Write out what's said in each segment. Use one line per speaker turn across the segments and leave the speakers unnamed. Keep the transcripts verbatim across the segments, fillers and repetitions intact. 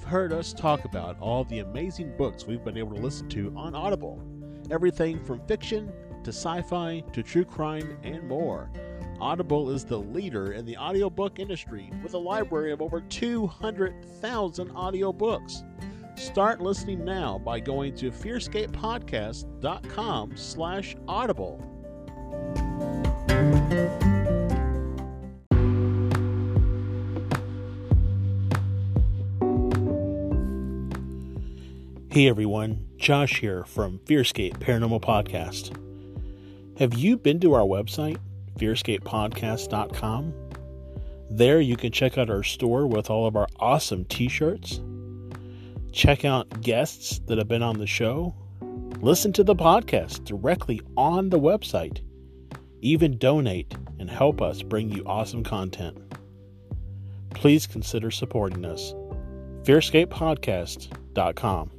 heard us talk about all the amazing books we've been able to listen to on Audible. Everything from fiction to sci-fi to true crime and more. Audible is the leader in the audiobook industry with a library of over two hundred thousand audiobooks. Start listening now by going to fearscapepodcast.com slash audible. Hey everyone, Josh here from Fearscape Paranormal Podcast. Have you been to our website, fearscape podcast dot com? There you can check out our store with all of our awesome t-shirts, check out guests that have been on the show, listen to the podcast directly on the website, even donate and help us bring you awesome content. Please consider supporting us. fearscape podcast dot com.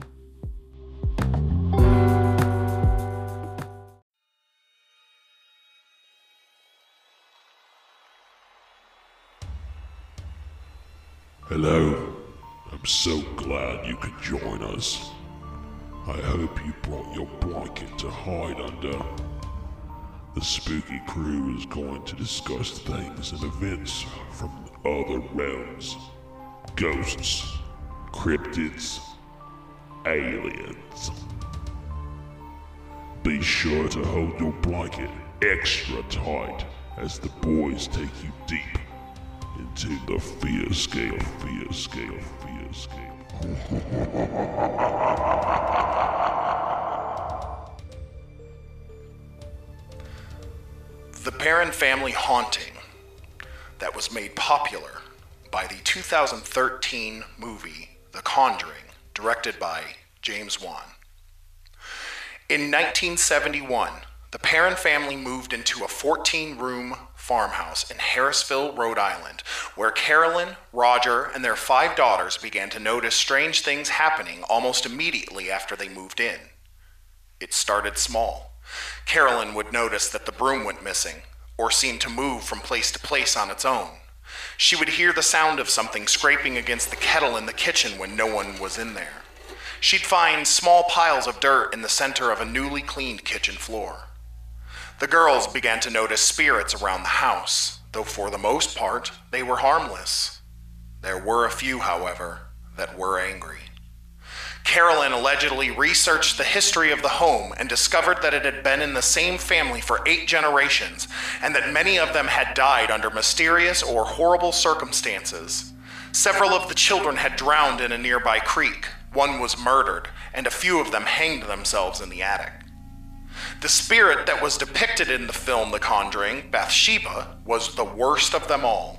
Hello, I'm so glad you could join us. I hope you brought your blanket to hide under. The spooky crew is going to discuss things and events from other realms. Ghosts, cryptids, aliens. Be sure to hold your blanket extra tight as the boys take you deep into the fear scale, fear scale, fear scale.
The Perron family haunting that was made popular by the two thousand thirteen movie The Conjuring, directed by James Wan. In nineteen seventy-one, the Perron family moved into a fourteen-room farmhouse in Harrisville, Rhode Island, where Carolyn, Roger, and their five daughters began to notice strange things happening almost immediately after they moved in. It started small. Carolyn would notice that the broom went missing, or seemed to move from place to place on its own. She would hear the sound of something scraping against the kettle in the kitchen when no one was in there. She'd find small piles of dirt in the center of a newly cleaned kitchen floor. The girls began to notice spirits around the house, though for the most part, they were harmless. There were a few, however, that were angry. Carolyn allegedly researched the history of the home and discovered that it had been in the same family for eight generations, and that many of them had died under mysterious or horrible circumstances. Several of the children had drowned in a nearby creek, one was murdered, and a few of them hanged themselves in the attic. The spirit that was depicted in the film The Conjuring, Bathsheba, was the worst of them all.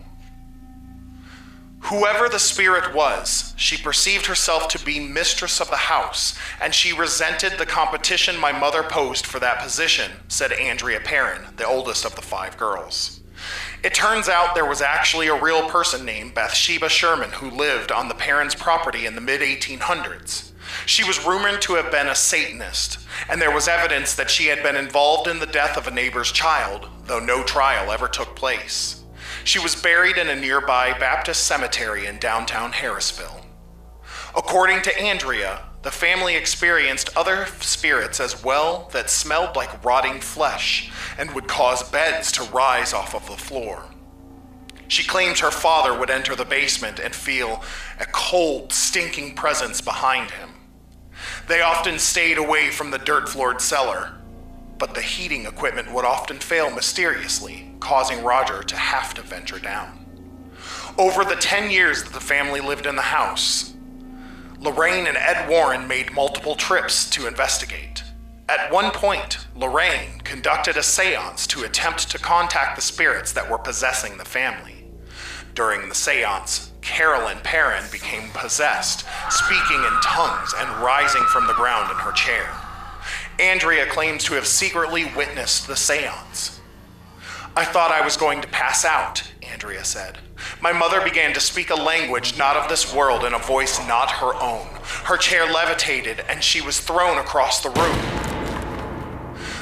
Whoever the spirit was, she perceived herself to be mistress of the house, and she resented the competition my mother posed for that position, said Andrea Perron, the oldest of the five girls. It turns out there was actually a real person named Bathsheba Sherman who lived on the Perrons' property in the mid eighteen hundreds. She was rumored to have been a Satanist, and there was evidence that she had been involved in the death of a neighbor's child, though no trial ever took place. She was buried in a nearby Baptist cemetery in downtown Harrisville. According to Andrea, the family experienced other spirits as well that smelled like rotting flesh and would cause beds to rise off of the floor. She claims her father would enter the basement and feel a cold, stinking presence behind him. They often stayed away from the dirt-floored cellar, but the heating equipment would often fail mysteriously, causing Roger to have to venture down. Over the ten years that the family lived in the house, Lorraine and Ed Warren made multiple trips to investigate. At one point, Lorraine conducted a seance to attempt to contact the spirits that were possessing the family. During the seance, Carolyn Perron became possessed, speaking in tongues and rising from the ground in her chair. Andrea claims to have secretly witnessed the seance. "I thought I was going to pass out," Andrea said. "My mother began to speak a language not of this world in a voice not her own. Her chair levitated and she was thrown across the room.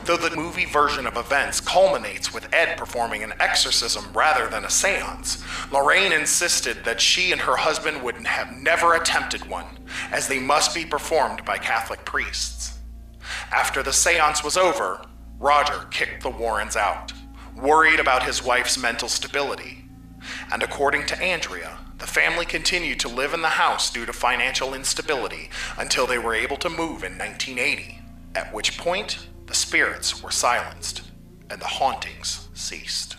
though the movie version of events culminates with Ed performing an exorcism rather than a seance. Lorraine insisted that she and her husband would have never attempted one, as they must be performed by Catholic priests. After the seance was over, Roger kicked the Warrens out, worried about his wife's mental stability. And according to Andrea, the family continued to live in the house due to financial instability until they were able to move in nineteen eighty, at which point the spirits were silenced and the hauntings ceased.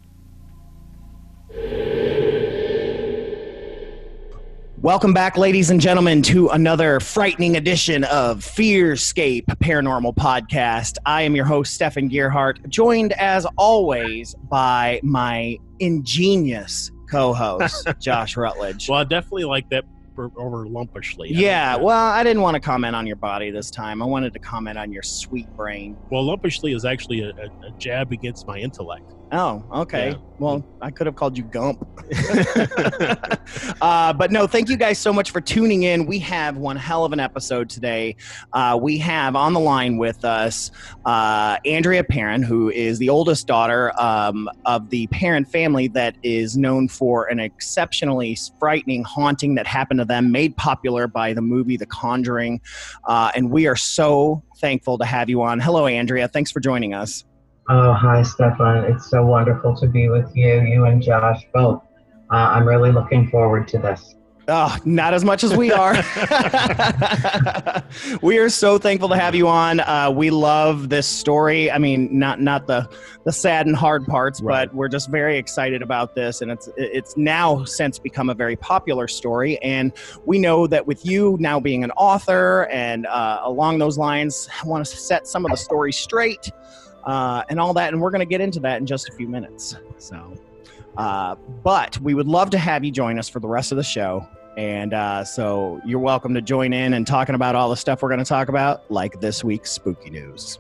Welcome back, ladies and gentlemen, to another frightening edition of Fearscape Paranormal Podcast. I am your host, Stefan Gearhart, joined as always by my ingenious co-host, Josh Rutledge.
Well, I definitely like that for, over lumpishly.
Yeah, well, I didn't want to comment on your body this time. I wanted to comment on your sweet brain.
Well, lumpishly is actually a, a, a jab against my intellect.
Oh, okay.
Yeah.
Well, I could have called you Gump. uh, but no, thank you guys so much for tuning in. We have one hell of an episode today. Uh, we have on the line with us uh, Andrea Perron, who is the oldest daughter um, of the Perron family that is known for an exceptionally frightening haunting that happened to them, made popular by the movie The Conjuring. Uh, and we are so thankful to have you on. Hello, Andrea. Thanks for joining us.
Oh, hi, Stefan. It's so wonderful to be with you, you and Josh both. Uh, I'm really looking forward to this.
Oh, not as much as we are. We are so thankful to have you on. Uh, we love this story. I mean, not not the the sad and hard parts, right. But we're just very excited about this, and it's it's now since become a very popular story. And we know that with you now being an author and uh, along those lines, I want to set some of the story straight. Uh, and all that, and we're going to get into that in just a few minutes. So, uh, but we would love to have you join us for the rest of the show. And uh, so you're welcome to join in and talking about all the stuff we're going to talk about, like this week's Spooky News.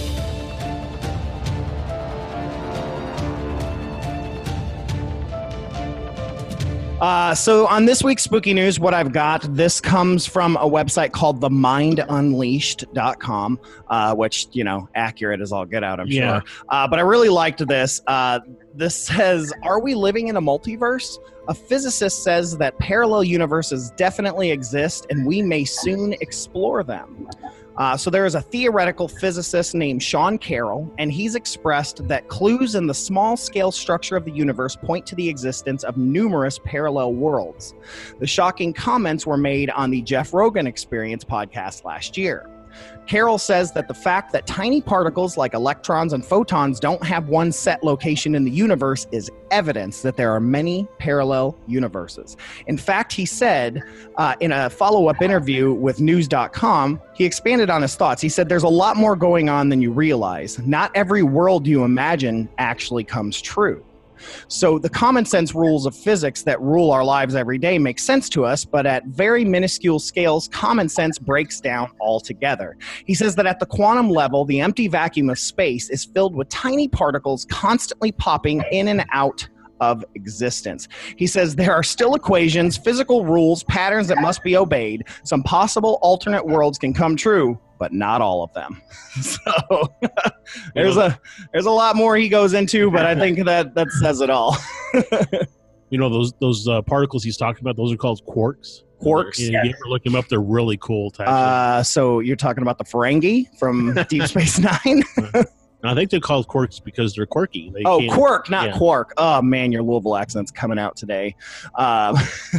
Uh, so on this week's Spooky News, what I've got, this comes from a website called the mind unleashed dot com, uh, which, you know, accurate as all get out, I'm
Yeah.
sure. Uh, but I really liked this. Uh, this says, are we living in a multiverse? A physicist says that parallel universes definitely exist and we may soon explore them. Uh, so there is a theoretical physicist named Sean Carroll, and he's expressed that clues in the small-scale structure of the universe point to the existence of numerous parallel worlds. The shocking comments were made on the Jeff Rogan Experience podcast last year. Carroll says that the fact that tiny particles like electrons and photons don't have one set location in the universe is evidence that there are many parallel universes. In fact, he said uh, in a follow-up interview with news dot com, he expanded on his thoughts. He said, there's a lot more going on than you realize. Not every world you imagine actually comes true. So the common sense rules of physics that rule our lives every day make sense to us, but at very minuscule scales, common sense breaks down altogether. He says that at the quantum level, the empty vacuum of space is filled with tiny particles constantly popping in and out of existence. He says there are still equations, physical rules, patterns that must be obeyed. Some possible alternate worlds can come true, but not all of them. So there's a there's a lot more he goes into, but I think that that says it all.
You know, those those uh, particles he's talking about, those are called quarks.
Quarks?
You,
Yes.
you ever look them up? They're really cool. To
Uh, so you're talking about the Ferengi from Deep Space Nine?
I think they're called quarks because they're quirky. They
Oh,
can't-
Quark, not
yeah.
Quark. Oh, man, your Louisville accent's coming out today. Um,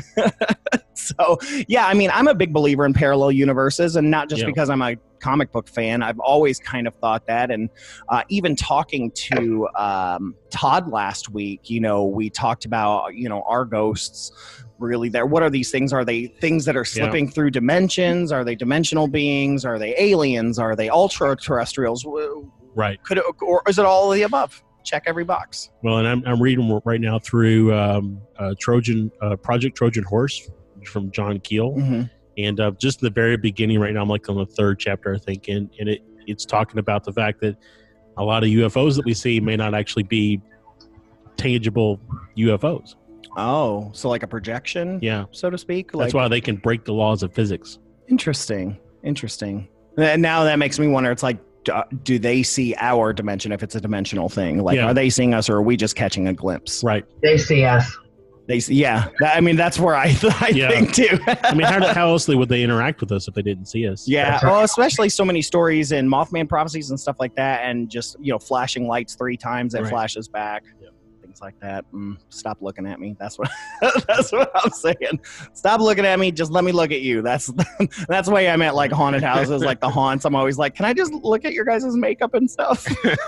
so, yeah, I mean, I'm a big believer in parallel universes, and not just
Yeah.
because I'm a comic book fan. I've always kind of thought that. And uh, even talking to um, Todd last week, you know, we talked about, you know, our ghosts really there. What are these things? Are they things that are slipping yeah. through dimensions? Are they dimensional beings? Are they aliens? Are they ultra terrestrials?
Right.
Could it, or is it all of the above? Check every box.
Well, and I'm I'm reading right now through um, uh, Trojan uh, Project Trojan Horse from John Keel,
Mm-hmm.
and uh, just in the very beginning right now, I'm like on the third chapter, I think, and, and it it's talking about the fact that a lot of U F Os that we see may not actually be tangible U F Os.
Oh, so like a projection,
Yeah.
so to speak. Like,
That's why they can break the laws of physics.
Interesting. Interesting. And now that makes me wonder. It's like do, do they see our dimension if it's a dimensional thing? Like,
Yeah.
are they seeing us, or are we just catching a glimpse?
Right.
They see us.
They see, yeah. That, I mean, that's where I, I
Yeah.
think too.
I mean, how, how else would they interact with us if they didn't see us?
Yeah,
That's right.
well, especially so many stories in Mothman prophecies and stuff like that, and just, you know, flashing lights three times and
Right.
flashes back,
Yeah.
things like that. Mm, stop looking at me. That's what that's what I'm saying. Stop looking at me. Just let me look at you. That's that's the way I'm at like haunted houses, like the haunts. I'm always like, can I just look at your guys' makeup and stuff?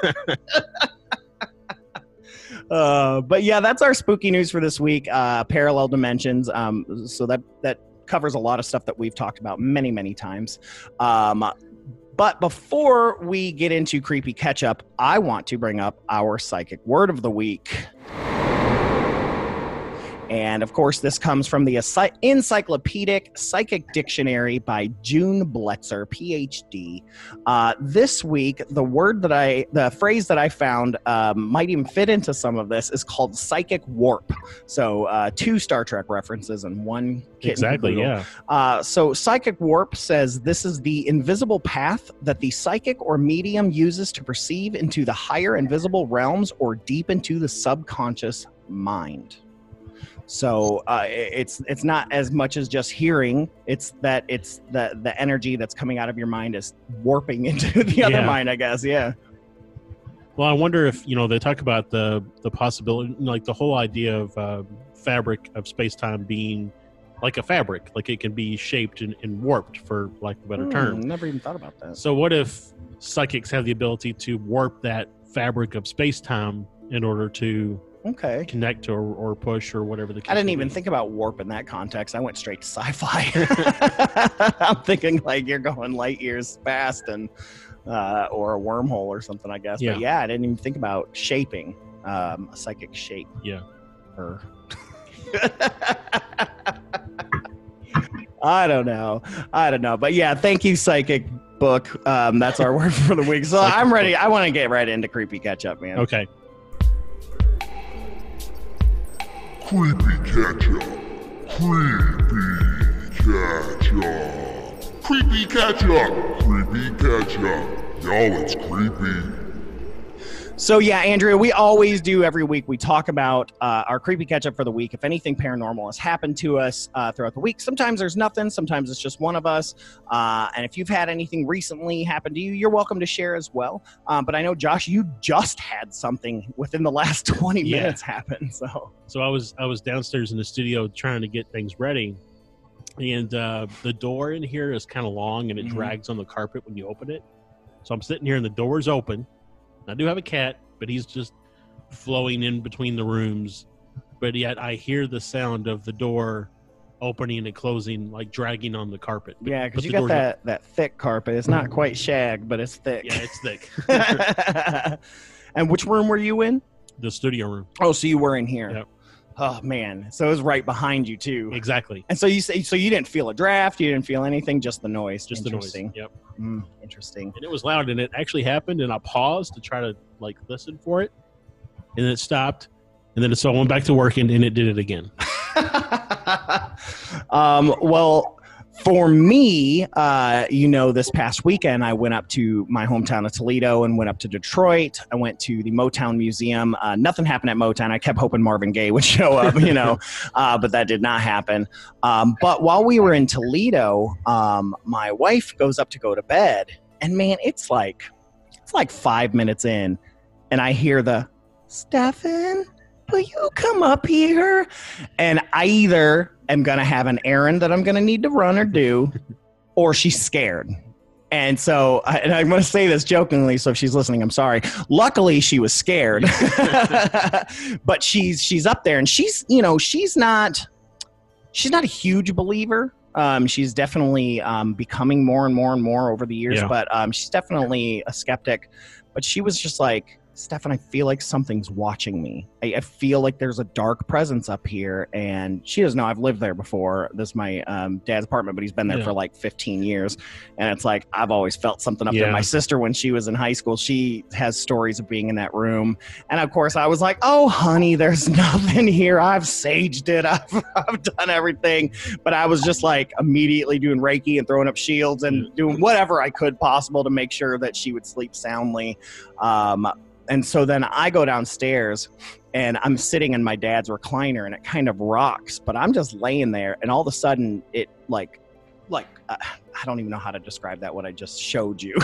Uh, but yeah, that's our spooky news for this week. Uh, parallel dimensions. Um, so that that covers a lot of stuff that we've talked about many, many times. Um, but before we get into creepy catch up, I want to bring up our psychic word of the week. And of course, this comes from the Encyclopedic Psychic Dictionary by June Bletzer, P H D. Uh, this week, the word that I, the phrase that I found um, might even fit into some of this is called psychic warp. So uh, two Star Trek references and one kitten
Exactly,
caboodle.
yeah.
Uh, so psychic warp says this is the invisible path that the psychic or medium uses to perceive into the higher invisible realms or deep into the subconscious mind. So uh, it's it's not as much as just hearing. It's that it's the the energy that's coming out of your mind is warping into the other
Yeah.
mind, I guess. Yeah.
Well, I wonder if, you know, they talk about the the possibility, like the whole idea of uh, fabric of space-time being like a fabric, like it can be shaped and, and warped, for lack of a better
Hmm,
term.
never even thought about that.
So what if psychics have the ability to warp that fabric of space-time in order to
Okay.
connect or, or push or whatever the case
I didn't
may
even
be?
think about warp in that context. I went straight to sci-fi. I'm thinking like you're going light years fast and uh, or a wormhole or something, I guess.
Yeah.
But yeah, I didn't even think about shaping um, a psychic shape.
Yeah.
Or I don't know. I don't know. But yeah, thank you, psychic book. Um, that's our word for the week. So
Psychic
I'm ready.
book.
I want to get right into creepy catch up, man.
Okay.
Creepy catch-up. Creepy catch-up. Creepy catch-up. Creepy catch-up. Y'all, it's creepy.
So yeah, Andrea, we always do every week. We talk about uh, our creepy catch up for the week. If anything paranormal has happened to us uh, throughout the week, sometimes there's nothing. Sometimes it's just one of us. Uh, and if you've had anything recently happen to you, you're welcome to share as well. Um, but I know, Josh, you just had something within the last twenty
Yeah.
minutes happen. So
So I was I was downstairs in the studio trying to get things ready, and uh, the door in here is kind of long and it
Mhm.
drags on the carpet when you open it. So I'm sitting here and the door's open. I do have a cat, but he's just flowing in between the rooms. But yet I hear the sound of the door opening and closing, like dragging on the carpet. But-
yeah,
but
because you
the
got
door's
that, that thick carpet. It's not quite shag, but it's thick.
Yeah, it's thick.
And which room were you in?
The studio room.
Oh, so you were in here.
Yep.
Oh man, so it was right behind you too.
Exactly.
And so you say, so you didn't feel a draft, you didn't feel anything, just the noise.
Just the noise.
Interesting.
Yep.
Mm, interesting.
And it was loud, and it actually happened, and I paused to try to like listen for it, and then it stopped, and then so I went back to working, and it did it again.
um, well, for me, uh, you know, this past weekend I went up to my hometown of Toledo and went up to Detroit. I went to the Motown Museum. Uh, nothing happened at Motown. I kept hoping Marvin Gaye would show up, you know, uh, but that did not happen. Um, but while we were in Toledo, um, my wife goes up to go to bed, and man, it's like it's like five minutes in, and I hear the Stefan, will you come up here? And I either am going to have an errand that I'm going to need to run or do, or she's scared. And so, I- and I'm going to say this jokingly, so if she's listening, I'm sorry. Luckily, she was scared. But she's she's up there, and she's, you know, she's not she's not a huge believer. Um, she's definitely um, becoming more and more and more over the years,
Yeah.
but um, she's definitely a skeptic. But she was just like, Stefan, I feel like something's watching me. I, I feel like there's a dark presence up here, and she doesn't know I've lived there before. This is my um, dad's apartment, but he's been there
Yeah.
for like fifteen years. And it's like, I've always felt something up
Yeah.
there. My sister, when she was in high school, she has stories of being in that room. And of course, I was like, oh, honey, there's nothing here. I've saged it. I've, I've done everything. But I was just like immediately doing Reiki and throwing up shields and doing whatever I could possible to make sure that she would sleep soundly. Um, And so then I go downstairs and I'm sitting in my dad's recliner and it kind of rocks, but I'm just laying there and all of a sudden it like, like, uh, I don't even know how to describe that, what I just showed you.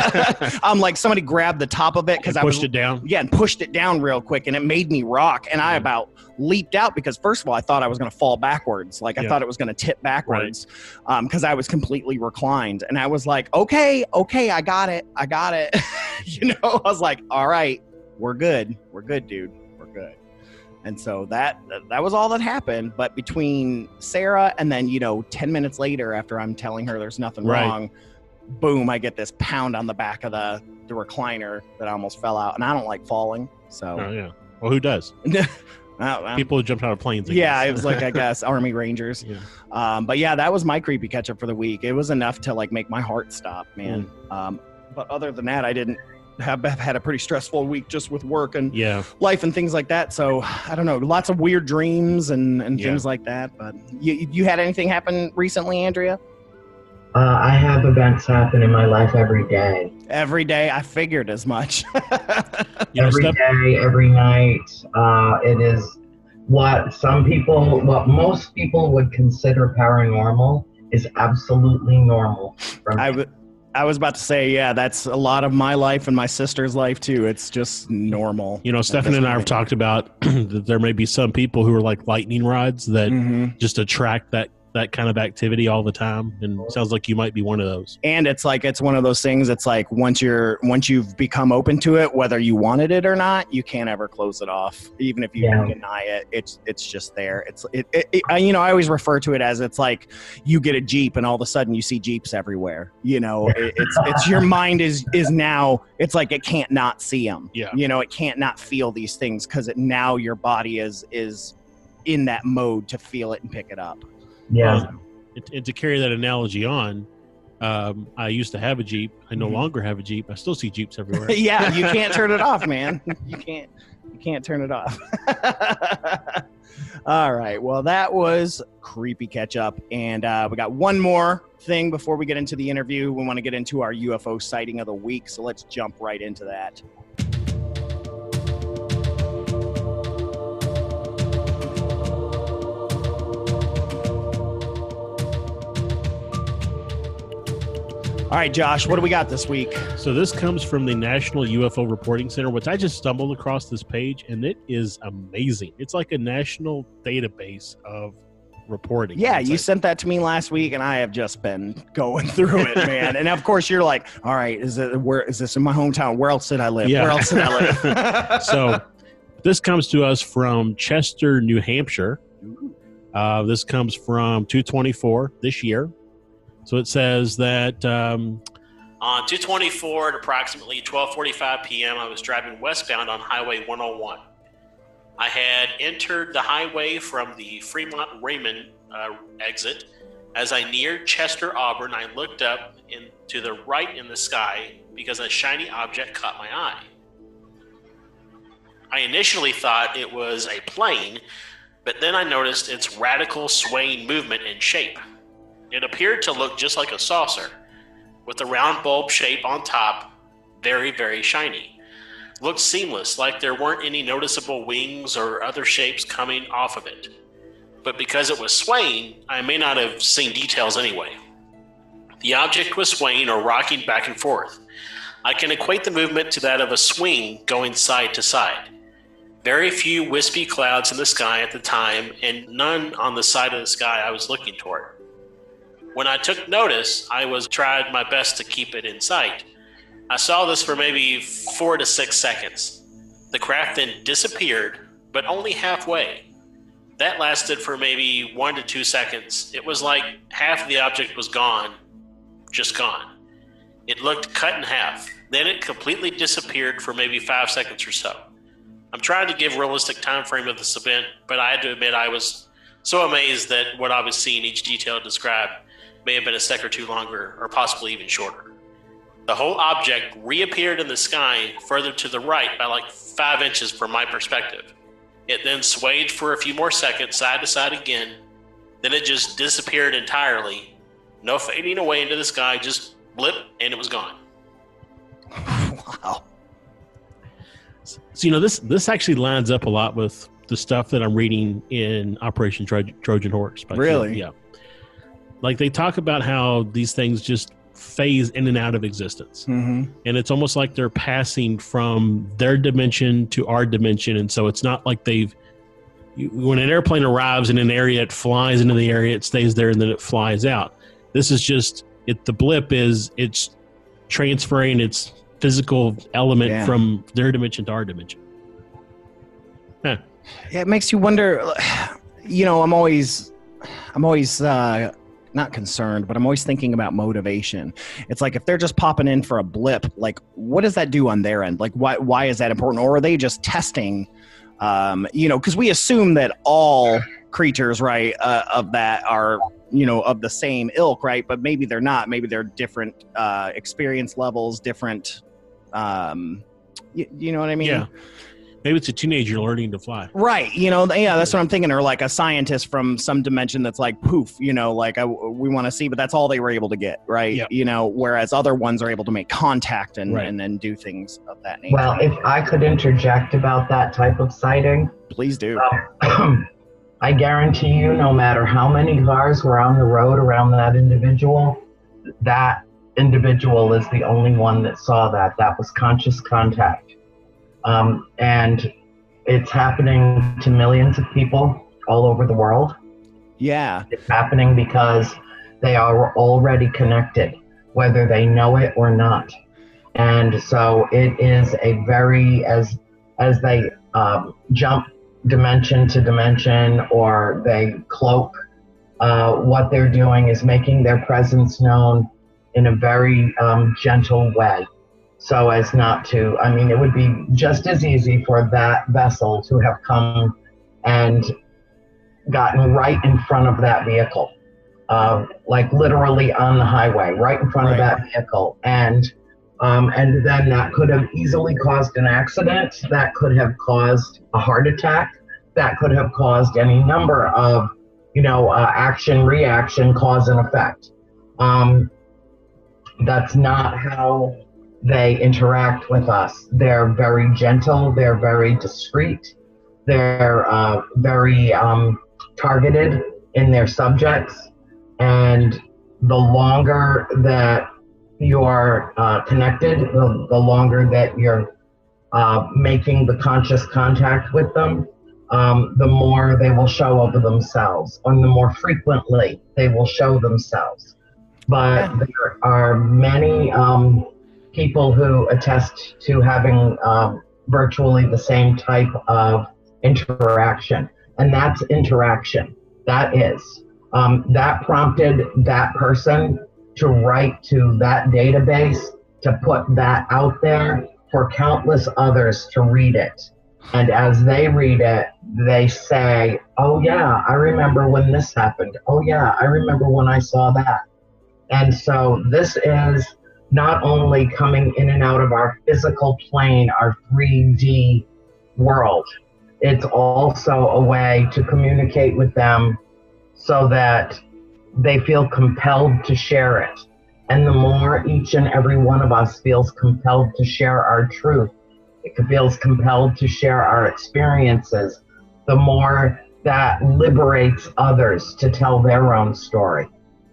I'm like, somebody grabbed the top of it because I
pushed
was,
it down.
yeah, and pushed it down real quick and it made me rock. And I about leaped out because first of all, I thought I was going to fall backwards. Like I
Yeah.
thought it was going to tip backwards um, because I was completely reclined. And I was like, okay, okay, I got it. I got it. You know, I was like, all right, we're good. We're good, dude. We're good. And so that that was all that happened. But between Sarah and then, you know, ten minutes later after I'm telling her there's nothing
Right.
wrong, boom, I get this pound on the back of the, the recliner that I almost fell out. And I don't like falling. So
Oh, yeah. Well, who does?
I don't know.
People who jumped out of planes. I
Yeah,
guess.
it was like, I guess, Army Rangers.
Yeah.
Um, but yeah, that was my creepy catch-up for the week. It was enough to like make my heart stop, man.
Mm.
Um, but other than that, I didn't have, have had a pretty stressful week just with work and
Yeah.
life and things like that. So I don't know, lots of weird dreams and, and
Yeah.
things like that. But you, you had anything happen recently, Andrea?
Uh, I have events happen in my life every day.
Every day, I figured as much.
You know,
every
stuff,
day, every night. Uh, it is what some people, what most people would consider paranormal is absolutely normal. From
I w- I was about to say, yeah, that's a lot of my life and my sister's life too. It's just normal.
you know, Stefan and I have talked about that there may be some people who are like lightning rods that
Mhm.
just attract that that kind of activity all the time, and it sounds like you might be one of those.
And it's like it's one of those things. It's like once you're once you've become open to it, whether you wanted it or not, you can't ever close it off. Even if you
Yeah.
deny it, it's it's just there. It's it, it, it I- you know I always refer to it as it's like you get a Jeep and all of a sudden you see Jeeps everywhere. You know, it, it's it's your mind is is now it's like it can't not see them.
Yeah.
You know, it can't not feel these things because it now your body is is in that mode to feel it and pick it up.
yeah.
Um, and, and to carry that analogy on, um, I used to have a Jeep. I no
Mhm.
longer have a Jeep. I still see Jeeps everywhere.
Yeah, you can't turn it off, man. You can't you can't turn it off. All right. Well, that was creepy catch up. And uh, we got one more thing before we get into the interview. We want to get into our U F O sighting of the week. So let's jump right into that. All right, Josh, what do we got this week?
So this comes from the National U F O Reporting Center, which I just stumbled across this page, and it is amazing. It's like a national database of reporting.
Yeah,
It's
you
like-
sent that to me last week, and I have just been going through it, man. And of course, you're like, "All right, is it where is this in my hometown? Where else did I live?
Yeah.
Where else did I live?"
So this comes to us from Chester, New Hampshire. Uh, this comes from two twenty-four this year. So it says that um, on two twenty-four at approximately twelve forty-five p.m., I was driving westbound on Highway one oh one. I had entered the highway from the Fremont Raymond uh, exit. As I neared Chester, Auburn, I looked up in, to the right in the sky because a shiny object caught my eye. I initially thought it was a plane, but then I noticed its radical swaying movement and shape. It appeared to look just like a saucer, with a round bulb shape on top, very, very shiny. Looked seamless, like there weren't any noticeable wings or other shapes coming off of it. But because it was swaying, I may not have seen details anyway. The object was swaying or rocking back and forth. I can equate the movement to that of a swing going side to side. Very few wispy clouds in the sky at the time, and none on the side of the sky I was looking toward. When I took notice, I was tried my best to keep it in sight. I saw this for maybe four to six seconds. The craft then disappeared, but only halfway. That lasted for maybe one to two seconds. It was like half of the object was gone, just gone. It looked cut in half. Then it completely disappeared for maybe five seconds or so. I'm trying to give realistic time frame of this event, but I had to admit I was so amazed that what I was seeing, each detail described, may have been a second or two longer, or possibly even shorter. The whole object reappeared in the sky further to the right by like five inches from my perspective. It then swayed for a few more seconds, side to side again. Then it just disappeared entirely. No fading away into the sky, just blip, and it was gone.
Wow.
So, you know, this this actually lines up a lot with the stuff that I'm reading in Operation Tro- Trojan Horse.
Really?
Yeah. Like, they talk about how these things just phase in and out of existence.
Mm-hmm.
And it's almost like they're passing from their dimension to our dimension. And so it's not like they've, you, when an airplane arrives in an area, it flies into the area, it stays there, and then it flies out. This is just, it. the blip is, it's transferring its physical element
Yeah.
from their dimension to our dimension. Huh.
Yeah, it makes you wonder. You know, I'm always, I'm always uh, not concerned, but I'm always thinking about motivation. It's like, if they're just popping in for a blip, like, what does that do on their end? Like, why why is that important? Or are they just testing? Um, you know, because we assume that all creatures, right, uh, of that are, you know, of the same ilk, right? But maybe they're not. Maybe they're different uh, experience levels, different. Um, you, you know what I mean?
Yeah. Maybe it's a teenager learning to fly.
Right. You know, yeah, that's what I'm thinking. Or like a scientist from some dimension that's like, poof, you know, like I, we want to see, but that's all they were able to get. Right.
Yep.
You know, whereas other ones are able to make contact and,
Right.
and then do things of that nature.
Well, if I could interject about that type of sighting,
Please do.
um, I guarantee you, no matter how many cars were on the road around that individual, that individual is the only one that saw that. That was conscious contact. Um, and it's happening to millions of people all over the world.
Yeah.
It's happening because they are already connected, whether they know it or not. And so it is a very, as as they um, jump dimension to dimension, or they cloak, uh, what they're doing is making their presence known in a very um, gentle way. So as not to, I mean, it would be just as easy for that vessel to have come and gotten right in front of that vehicle, uh, like literally on the highway, right in front
Right.
of that vehicle. And um, and then that could have easily caused an accident. That could have caused a heart attack. That could have caused any number of, you know, uh, action, reaction, cause and effect. Um, that's not how they interact with us. They're very gentle. They're very discreet. They're uh, very um, targeted in their subjects. And the longer that you're uh, connected, the, the longer that you're uh, making the conscious contact with them, um, the more they will show of themselves, and the more frequently they will show themselves. But there are many um, people who attest to having uh, virtually the same type of interaction, and that's interaction. That is. Um, that prompted that person to write to that database, to put that out there for countless others to read it. And as they read it, they say, oh yeah, I remember when this happened. Oh yeah, I remember when I saw that. And so this is not only coming in and out of our physical plane, our three D world, it's also a way to communicate with them so that they feel compelled to share it. And the more each and every one of us feels compelled to share our truth, it feels compelled to share our experiences, the more that liberates others to tell their own story.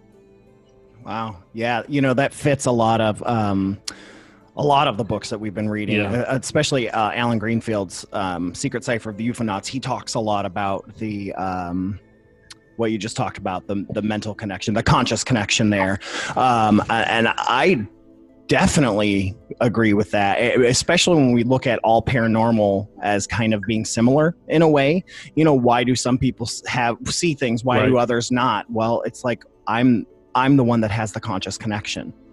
Wow. Yeah. You know, that fits a lot of um, a lot of the books that we've been reading,
Yeah.
uh, especially uh, Alan Greenfield's um, Secret Cipher of the Ufonauts. He talks a lot about the um, what you just talked about, the the mental connection, the conscious connection there, um, and I definitely agree with that, especially when we look at all paranormal as kind of being similar in a way. You know, why do some people have see things? Why
Right.
do others not? Well, it's like I'm I'm the one that has the conscious connection.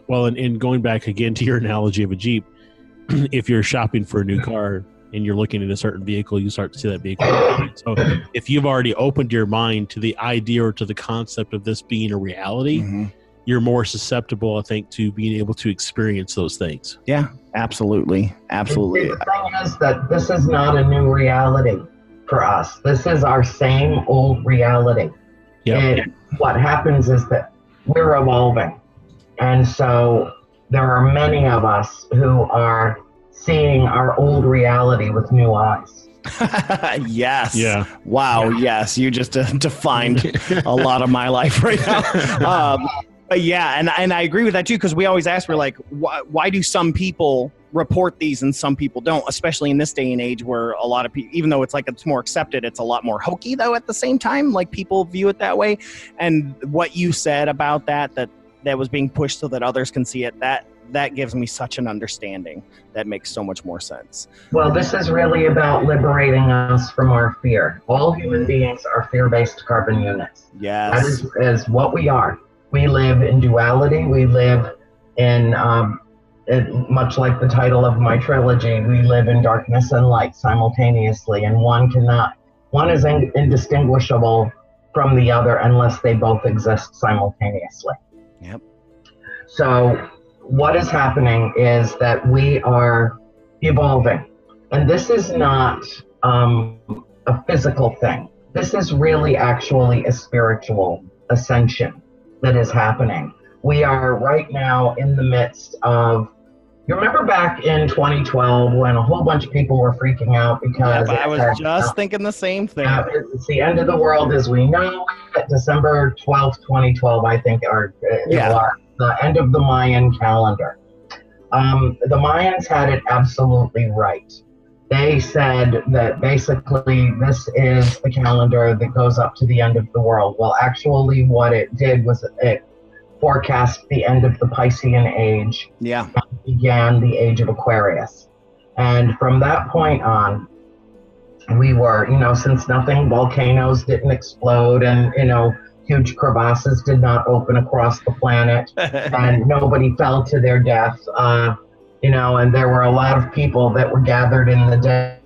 Well, and, and going back again to your analogy of a Jeep, if you're shopping for a new car and you're looking at a certain vehicle, you start to see that vehicle. So if you've already opened your mind to the idea or to the concept of this being a reality, mm-hmm. you're more susceptible, I think, to being able to experience those things.
Yeah, absolutely. Absolutely.
The thing is that this is not a new reality for us. This is our same old reality. Yep. What happens is that we're evolving. And so there are many of us who are seeing our old reality with new eyes.
Yes.
Yeah.
Wow. Yeah. Yes. You just uh, defined a lot of my life right now. Um, but yeah, and, and I agree with that too, because we always ask, we're like, why, why do some people report these and some people don't, especially in this day and age where a lot of people, even though it's like it's more accepted, it's a lot more hokey though at the same time, like people view it that way. And what you said about that, that that was being pushed so that others can see it, that that gives me such an understanding. That makes so much more sense.
Well, this is really about liberating us from our fear. All human beings are fear-based carbon units.
Yes.
That is, is what we are. We live in duality. We live in, um, in, much like the title of my trilogy, we live in darkness and light simultaneously, and one cannot, one is in, indistinguishable from the other unless they both exist simultaneously.
Yep.
So what is happening is that we are evolving. And this is not um, a physical thing. This is really actually a spiritual ascension that is happening. We are right now in the midst of, you remember back in twenty twelve when a whole bunch of people were freaking out because...
Yeah, I was had, just uh, thinking the same thing.
Uh, it's the end of the world as we know it. December twelfth, twenty twelve, I think, or uh,
yeah.
Our, the end of the Mayan calendar. Um, the Mayans had it absolutely right. They said that basically this is the calendar that goes up to the end of the world. Well, actually what it did was it forecast the end of the Piscean age.
Yeah.
And began the age of Aquarius. And from that point on, we were, you know, since nothing, volcanoes didn't explode and, you know, huge crevasses did not open across the planet and nobody fell to their death, uh, you know, and there were a lot of people that were gathered in the de-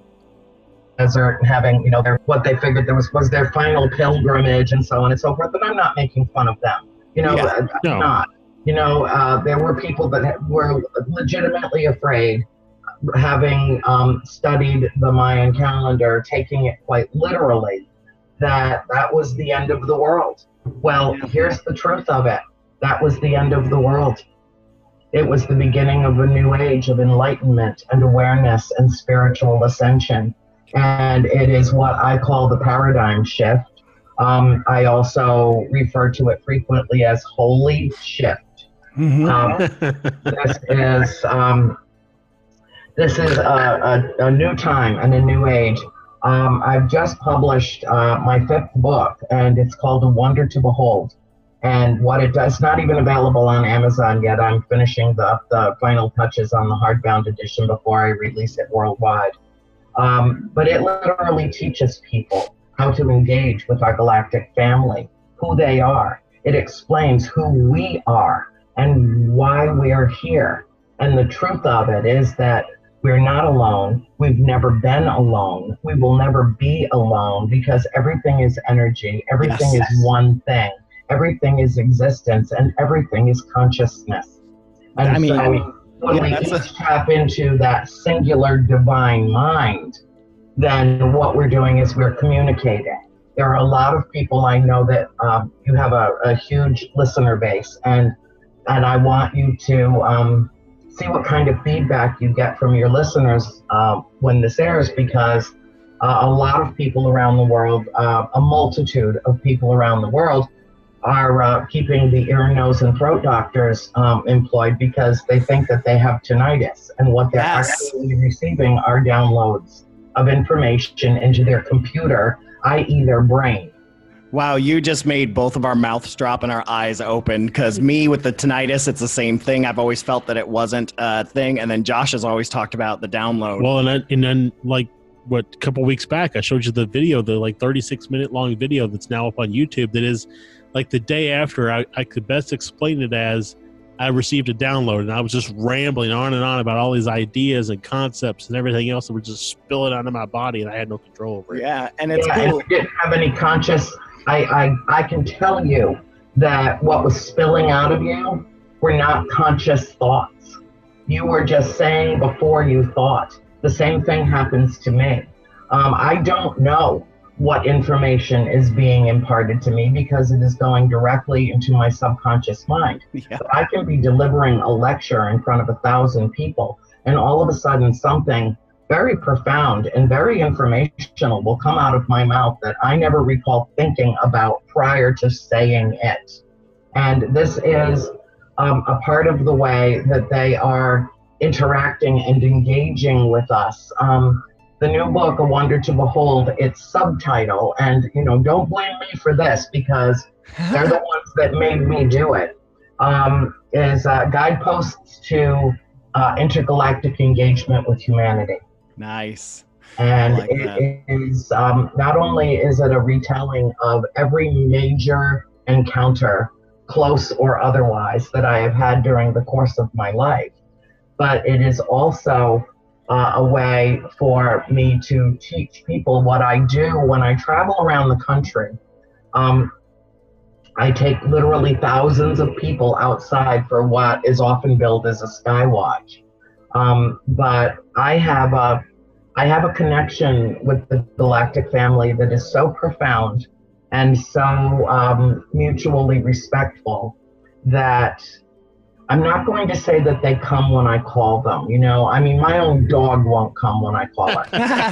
desert and having, you know, their, what they figured there was, was their final pilgrimage and so on and so forth. But I'm not making fun of them, you know,
yeah,
I'm
no.
not. You know, uh, there were people that were legitimately afraid, having um, studied the Mayan calendar, taking it quite literally, that that was the end of the world. Well, here's the truth of it. That was the end of the world. It was the beginning of a new age of enlightenment and awareness and spiritual ascension. And it is what I call the paradigm shift. Um, I also refer to it frequently as holy shift.
Mm-hmm.
Um, this is um, this is a, a, a new time and a new age. Um, I've just published uh, my fifth book, and it's called A Wonder to Behold. And what it does, it's not even available on Amazon yet. I'm finishing the, the final touches on the hardbound edition before I release it worldwide. Um, but it literally teaches people how to engage with our galactic family, who they are. It explains who we are and why we are here. And the truth of it is that we're not alone. We've never been alone. We will never be alone because everything is energy. Everything yes. is one thing. Everything is existence and everything is consciousness. And
I mean,
so
I mean
when
yeah,
we
that's
each
a...
tap into that singular divine mind, then what we're doing is we're communicating. There are a lot of people I know that um, you have a, a huge listener base, and and I want you to um, see what kind of feedback you get from your listeners uh, when this airs, because uh, a lot of people around the world, uh, a multitude of people around the world, are uh, keeping the ear, nose, and throat doctors um, employed because they think that they have tinnitus, and what they're
yes.
actually receiving are downloads of information into their computer, that is their brain.
Wow, you just made both of our mouths drop and our eyes open, because me with the tinnitus, it's the same thing. I've always felt that it wasn't a thing, and then Josh has always talked about the download.
Well, and then, and then like, what, a couple weeks back, I showed you the video, the like thirty-six minute long video that's now up on YouTube that is like the day after. I, I could best explain it as I received a download, and I was just rambling on and on about all these ideas and concepts and everything else that were just spilling out of my body, and I had no control over it.
Yeah, and it's
yeah,
cool.
and you didn't have any conscious. I, I I can tell you that what was spilling out of you were not conscious thoughts. You were just saying before you thought. The same thing happens to me. Um, I don't know what information is being imparted to me because it is going directly into my subconscious mind.
Yeah.
But I can be delivering a lecture in front of a thousand people, and all of a sudden something very profound and very informational will come out of my mouth that I never recall thinking about prior to saying it. And this is um, a part of the way that they are interacting and engaging with us. Um, The new book, A Wonder to Behold, its subtitle, and, you know, don't blame me for this because they're the ones that made me do it, um, is uh, Guideposts to uh, Intergalactic Engagement with Humanity.
Nice.
And
like that.
it is, um, not only is it a retelling of every major encounter, close or otherwise, that I have had during the course of my life, but it is also Uh, a way for me to teach people what I do when I travel around the country. Um, I take literally thousands of people outside for what is often billed as a skywatch. Um, but I have a, I have a connection with the galactic family that is so profound and so um, mutually respectful that I'm not going to say that they come when I call them. You know, I mean, my own dog won't come when I call her.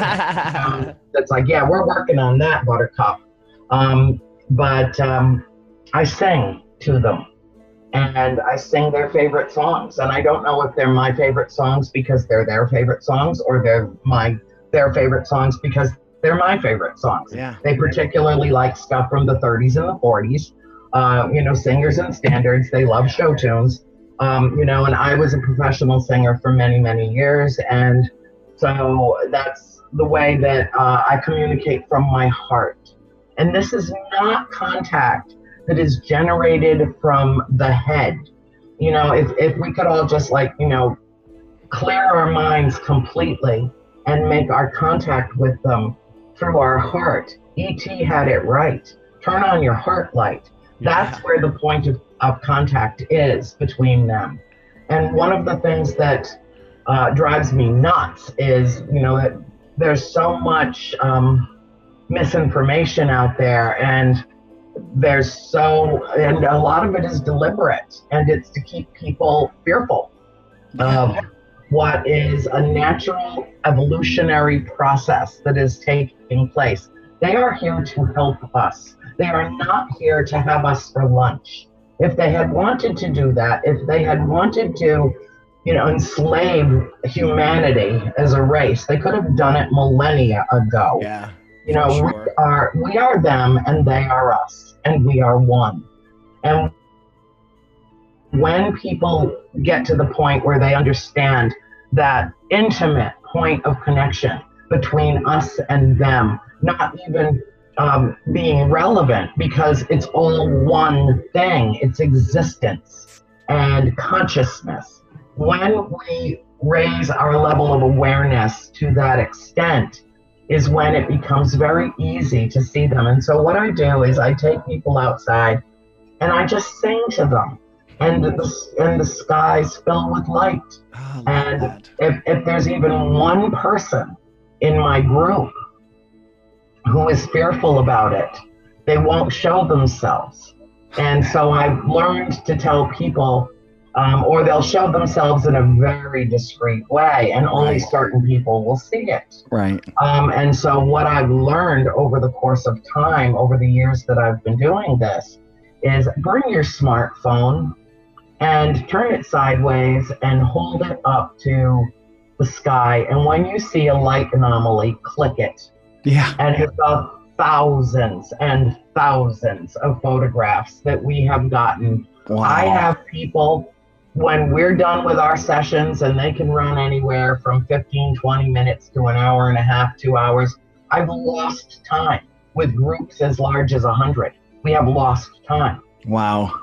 um, it's like, yeah, we're working on that, Buttercup. Um, but um, I sing to them, and I sing their favorite songs. And I don't know if they're my favorite songs because they're their favorite songs, or they're my their favorite songs because they're my favorite songs.
Yeah.
They particularly like stuff from the thirties and the forties. Uh, you know, singers and standards. They love show tunes. Um, you know, and I was a professional singer for many, many years. And so that's the way that uh, I communicate from my heart. And this is not contact that is generated from the head. You know, if, if we could all just like, you know, clear our minds completely and make our contact with them through our heart. E T had it right. Turn on your heart light. That's where the point of, of contact is between them. And one of the things that uh, drives me nuts is, you know, that there's so much um, misinformation out there, and there's so, and a lot of it is deliberate, and it's to keep people fearful of what is a natural evolutionary process that is taking place. They are here to help us. They are not here to have us for lunch. If they had wanted to do that, if they had wanted to, you know, enslave humanity as a race, they could have done it millennia ago.
Yeah.
You know,
sure.
we are we are them and they are us, and we are one. And when people get to the point where they understand that intimate point of connection between us and them, not even um, being relevant because it's all one thing, it's existence and consciousness. When we raise our level of awareness to that extent is when it becomes very easy to see them. And so what I do is I take people outside and I just sing to them, and the, and the skies fill with light.
Oh,
and
that.
if, if there's even one person in my group who is fearful about it, they won't show themselves. And so I've learned to tell people, um, or they'll show themselves in a very discreet way, and only
Right.
certain people will see it.
Right.
Um, and so what I've learned over the course of time, over the years that I've been doing this, is bring your smartphone and turn it sideways and hold it up to the sky. And when you see a light anomaly, click it.
Yeah.
And it's the thousands and thousands of photographs that we have gotten.
Wow.
I have people, when we're done with our sessions, and they can run anywhere from fifteen, twenty minutes to an hour and a half, two hours, I've lost time with groups as large as one hundred. We have lost time.
Wow.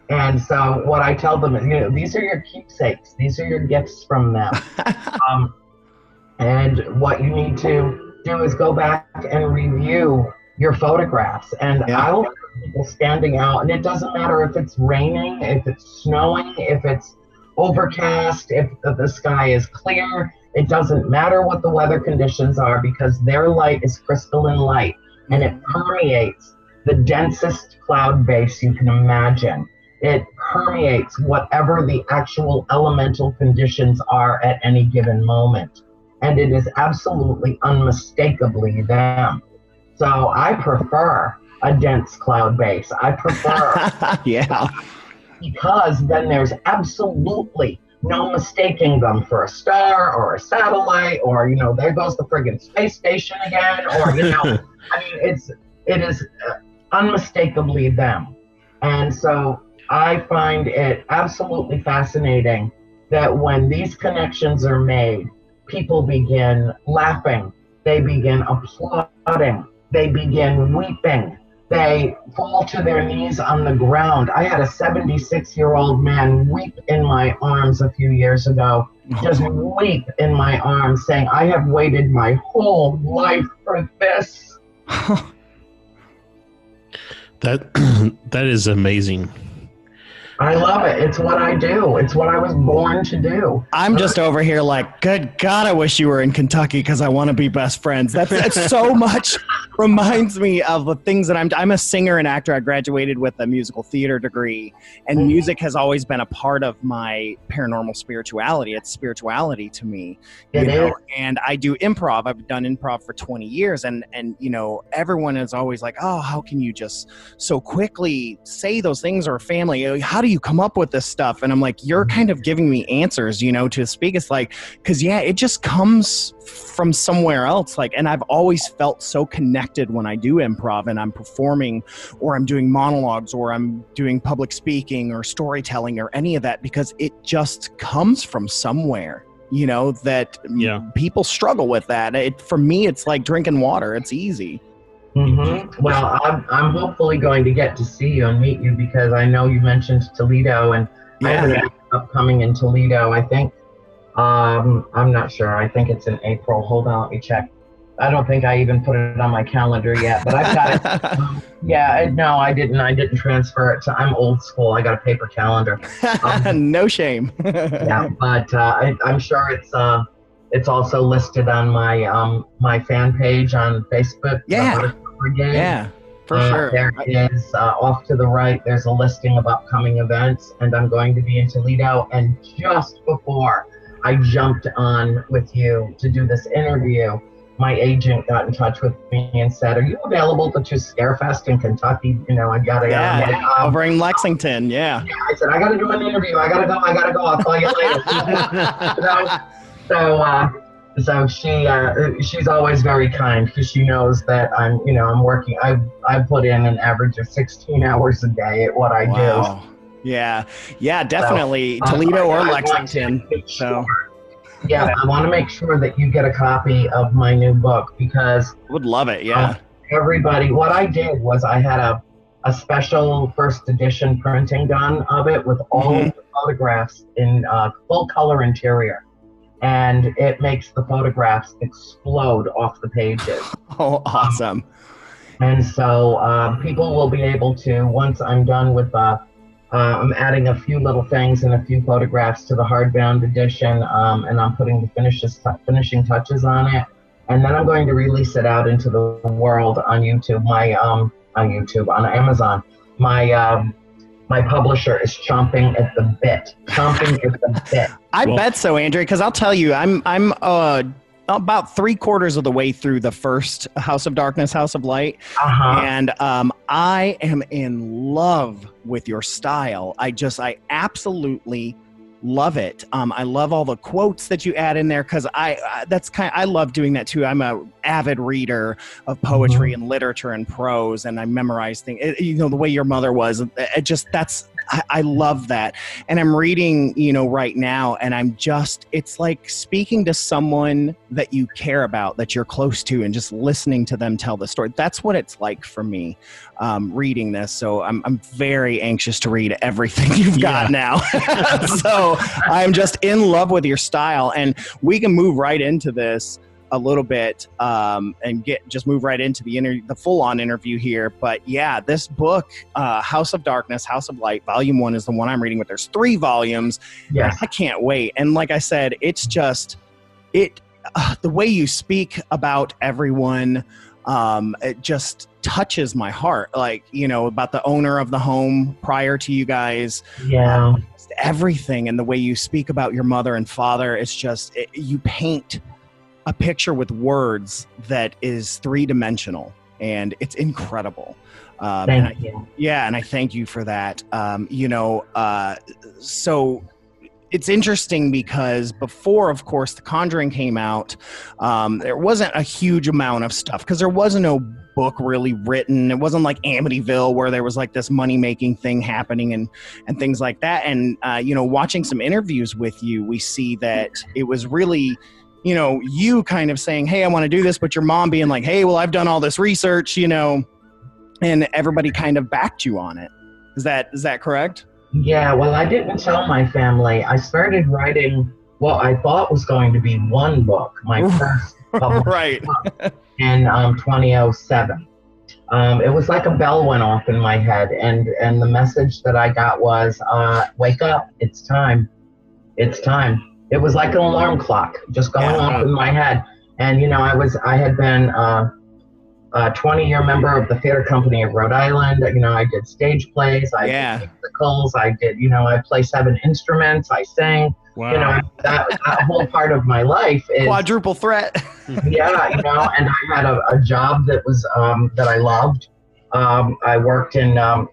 And so what I tell them is, you know, these are your keepsakes. These are your gifts from them. um, and what you need to do is go back and review your photographs. And
Yeah.
I will have people standing out, and it doesn't matter if it's raining, if it's snowing, if it's overcast, if the, the sky is clear. It doesn't matter what the weather conditions are, because their light is crystalline light, and it permeates the densest cloud base you can imagine. It permeates whatever the actual elemental conditions are at any given moment. And it is absolutely unmistakably them. So I prefer a dense cloud base. I prefer,
Yeah.
because then there's absolutely no mistaking them for a star or a satellite, or, you know, there goes the friggin' space station again, or, you know, I mean, it's, it is uh, unmistakably them. And so I find it absolutely fascinating that when these connections are made, people begin laughing, they begin applauding, they begin weeping, they fall to their knees on the ground. I had a seventy-six-year-old man weep in my arms a few years ago, just weep in my arms, saying, I have waited my whole life for this.
That that is amazing.
I love it. It's what I do. It's what I was born to do.
I'm just over here like, good God, I wish you were in Kentucky because I want to be best friends. That's, that's so much reminds me of the things that I'm, I'm a singer and actor. I graduated with a musical theater degree, and music has always been a part of my paranormal spirituality. It's spirituality to me. You
It
know?
is.
And I do improv. I've done improv for twenty years. And, and, you know, everyone is always like, oh, how can you just so quickly say those things, or family? How do you come up with this stuff? And I'm like, you're kind of giving me answers, you know, to speak. It's like, because yeah, it just comes from somewhere else. Like, and I've always felt so connected when I do improv and I'm performing, or I'm doing monologues, or I'm doing public speaking or storytelling or any of that, because it just comes from somewhere, you know, that
Yeah.
people struggle with that. It, for me, it's like drinking water. It's easy.
Mm-hmm. Well, I'm, I'm hopefully going to get to see you and meet you, because I know you mentioned Toledo, and I have an
Yeah.
event upcoming in Toledo. I think, um, I'm not sure. I think it's in April. Hold on, let me check. I don't think I even put it on my calendar yet, but I've got it. Um, yeah, I- no, I didn't. I didn't transfer it to. I'm old school. I got a paper calendar.
No shame.
Yeah, but uh, I, I'm sure it's uh, it's also listed on my um, my fan page on Facebook.
Yeah.
the Buttercup Brigade.
Yeah, for
Uh,
sure.
There is, uh, off to the right, there's a listing of upcoming events, and I'm going to be in Toledo. And just before I jumped on with you to do this interview, my agent got in touch with me and said, are you available to do Scarefest in Kentucky? You know, I gotta,
Yeah,
I'm like, um,
over in Lexington. Yeah.
I said, I gotta do an interview. I gotta go. I gotta go. I'll call you later. so, so, uh, so she, uh, she's always very kind, because she knows that I'm, you know, I'm working. I, I put in an average of sixteen hours a day at what I do.
Wow. Yeah. Yeah, definitely.
Um,
Toledo or
I want to
Lexington.
make
So
sure- Yeah, I want to make sure that you get a copy of my new book, because
would love it. Yeah.
everybody, what I did was I had a, a special first edition printing done of it with all
Mhm.
of the photographs in uh, full color interior. And it makes the photographs explode off the pages.
Oh, awesome.
And so um, people will be able to, once I'm done with, uh, uh, I'm adding a few little things and a few photographs to the hardbound edition, um, and I'm putting the finishes, finishing touches on it. And then I'm going to release it out into the world on YouTube, my, um, on YouTube, on Amazon. My, um, my publisher is chomping at the bit, chomping at the bit.
I
Well-
bet so, Andrea, because I'll tell you, I'm I'm uh about three quarters of the way through the first House of Darkness, House of Light,
Uh-huh.
and um, I am in love with your style. I just, I absolutely love it. Um, I love all the quotes that you add in there, because I, I that's kind. I love doing that too. I'm a avid reader of poetry and literature and prose, and I memorize things. It- you know, the way your mother was. It just that's I, I love that. And I'm reading, you know, right now, and I'm just, it's like speaking to someone that you care about, that you're close to, and just listening to them tell the story. That's what it's like for me um, reading this. So I'm, I'm very anxious to read everything you've got
Yeah.
now. So I'm just in love with your style, and we can move right into this a little bit um, and get just move right into the inter- the full-on interview here. But yeah, this book, uh, House of Darkness, House of Light, Volume One is the one I'm reading, but there's three volumes.
Yes.
I can't wait. And like I said, it's just it uh, the way you speak about everyone, um, it just touches my heart. Like, you know, about the owner of the home prior to you guys.
Yeah.
Um, just everything, and the way you speak about your mother and father, it's just it, you paint a picture with words that is three-dimensional, and it's incredible. Um, and I,
Thank you.
yeah, and I thank you for that. Um, you know, uh, so it's interesting because before, of course, The Conjuring came out, um, there wasn't a huge amount of stuff because there wasn't no book really written. It wasn't like Amityville where there was like this money-making thing happening and and things like that. And uh, you know, watching some interviews with you, we see that it was really, you know, you kind of saying, hey, I want to do this, but your mom being like, hey, well, I've done all this research, you know, and everybody kind of backed you on it. Is that is that correct?
Yeah, well, I didn't tell my family. I started writing what I thought was going to be one book, my first published
Right.
book in um, twenty oh seven. Um, it was like a bell went off in my head, and, and the message that I got was, uh, wake up, it's time, it's time. It was like an alarm clock just going
Yeah.
off in my head. And, you know, I was, I had been uh, a twenty year member of the Theater Company of Rhode Island. You know, I did stage plays, I
Yeah.
did musicals, I did, you know, I play seven instruments, I sang,
Wow.
you know, that, that whole part of my life is,
Quadruple threat.
yeah, you know, and I had a, a job that was, um, that I loved. Um, I worked in um,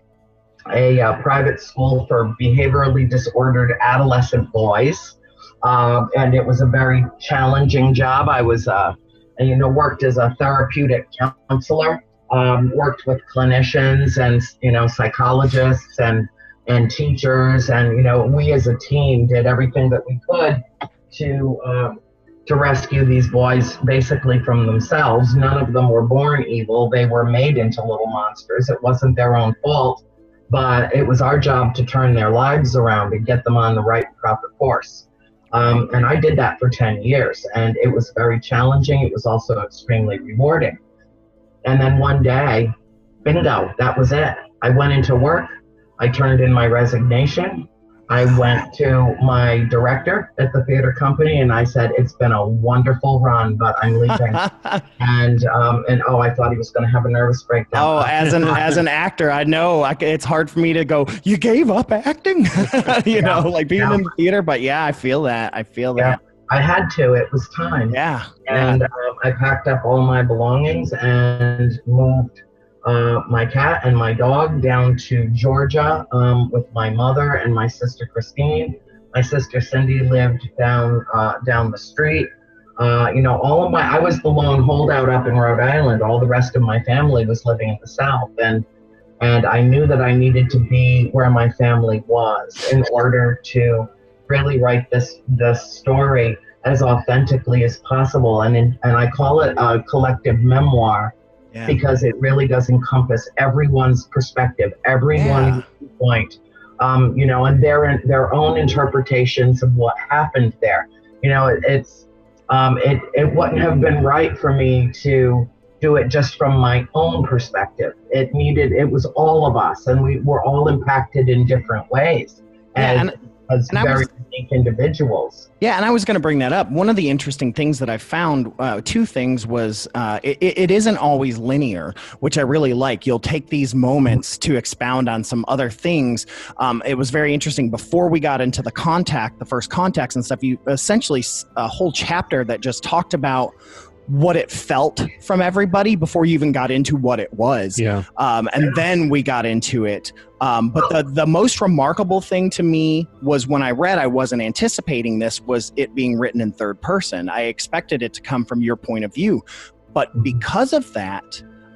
a, uh private school for behaviorally disordered adolescent boys. Um, and it was a very challenging job. I was, uh, and, you know, worked as a therapeutic counselor, um, worked with clinicians and, you know, psychologists and, and teachers. And, you know, we as a team did everything that we could to, um, to rescue these boys basically from themselves. None of them were born evil. They were made into little monsters. It wasn't their own fault, but it was our job to turn their lives around and get them on the right proper course. Um, and I did that for ten years, and it was very challenging. It was also extremely rewarding. And then one day, bingo, that was it. I went into work. I turned in my resignation. I went to my director at the theater company, and I said, it's been a wonderful run, but I'm leaving. and, um, and oh, I thought he was going to have a nervous breakdown.
Oh, as an as an actor, I know I, c- it's hard for me to go, you gave up acting, you know, like being
yeah.
in the theater. But yeah, I feel that. I feel
Yeah,
that.
I had to. It was time.
Yeah.
And um, I packed up all my belongings and moved uh, my cat and my dog down to Georgia um, with my mother and my sister Christine. My sister Cindy lived down uh, down the street. Uh, you know, all of my, I was the lone holdout up in Rhode Island. All the rest of my family was living in the South. And and I knew that I needed to be where my family was in order to really write this this story as authentically as possible. And in, and I call it a collective memoir
Yeah.
because it really does encompass everyone's perspective, everyone's point, um, you know, and their their own interpretations of what happened there. You know, it, it's um, it it wouldn't have been right for me to do it just from my own perspective. It needed, it was all of us, and we were all impacted in different ways.
Yeah,
as,
and-
as
and I
very
was-
unique individuals.
Yeah, and I was going to bring that up. One of the interesting things that I found, uh, two things was uh, it, it isn't always linear, which I really like. You'll take these moments to expound on some other things. Um, it was very interesting. Before we got into the contact, the first contacts and stuff, you essentially s- a whole chapter that just talked about what it felt from everybody before you even got into what it was.
Yeah.
Um, and then we got into it. Um, but the, the most remarkable thing to me was when I read, I wasn't anticipating this, was it being written in third person. I expected it to come from your point of view. But because of that,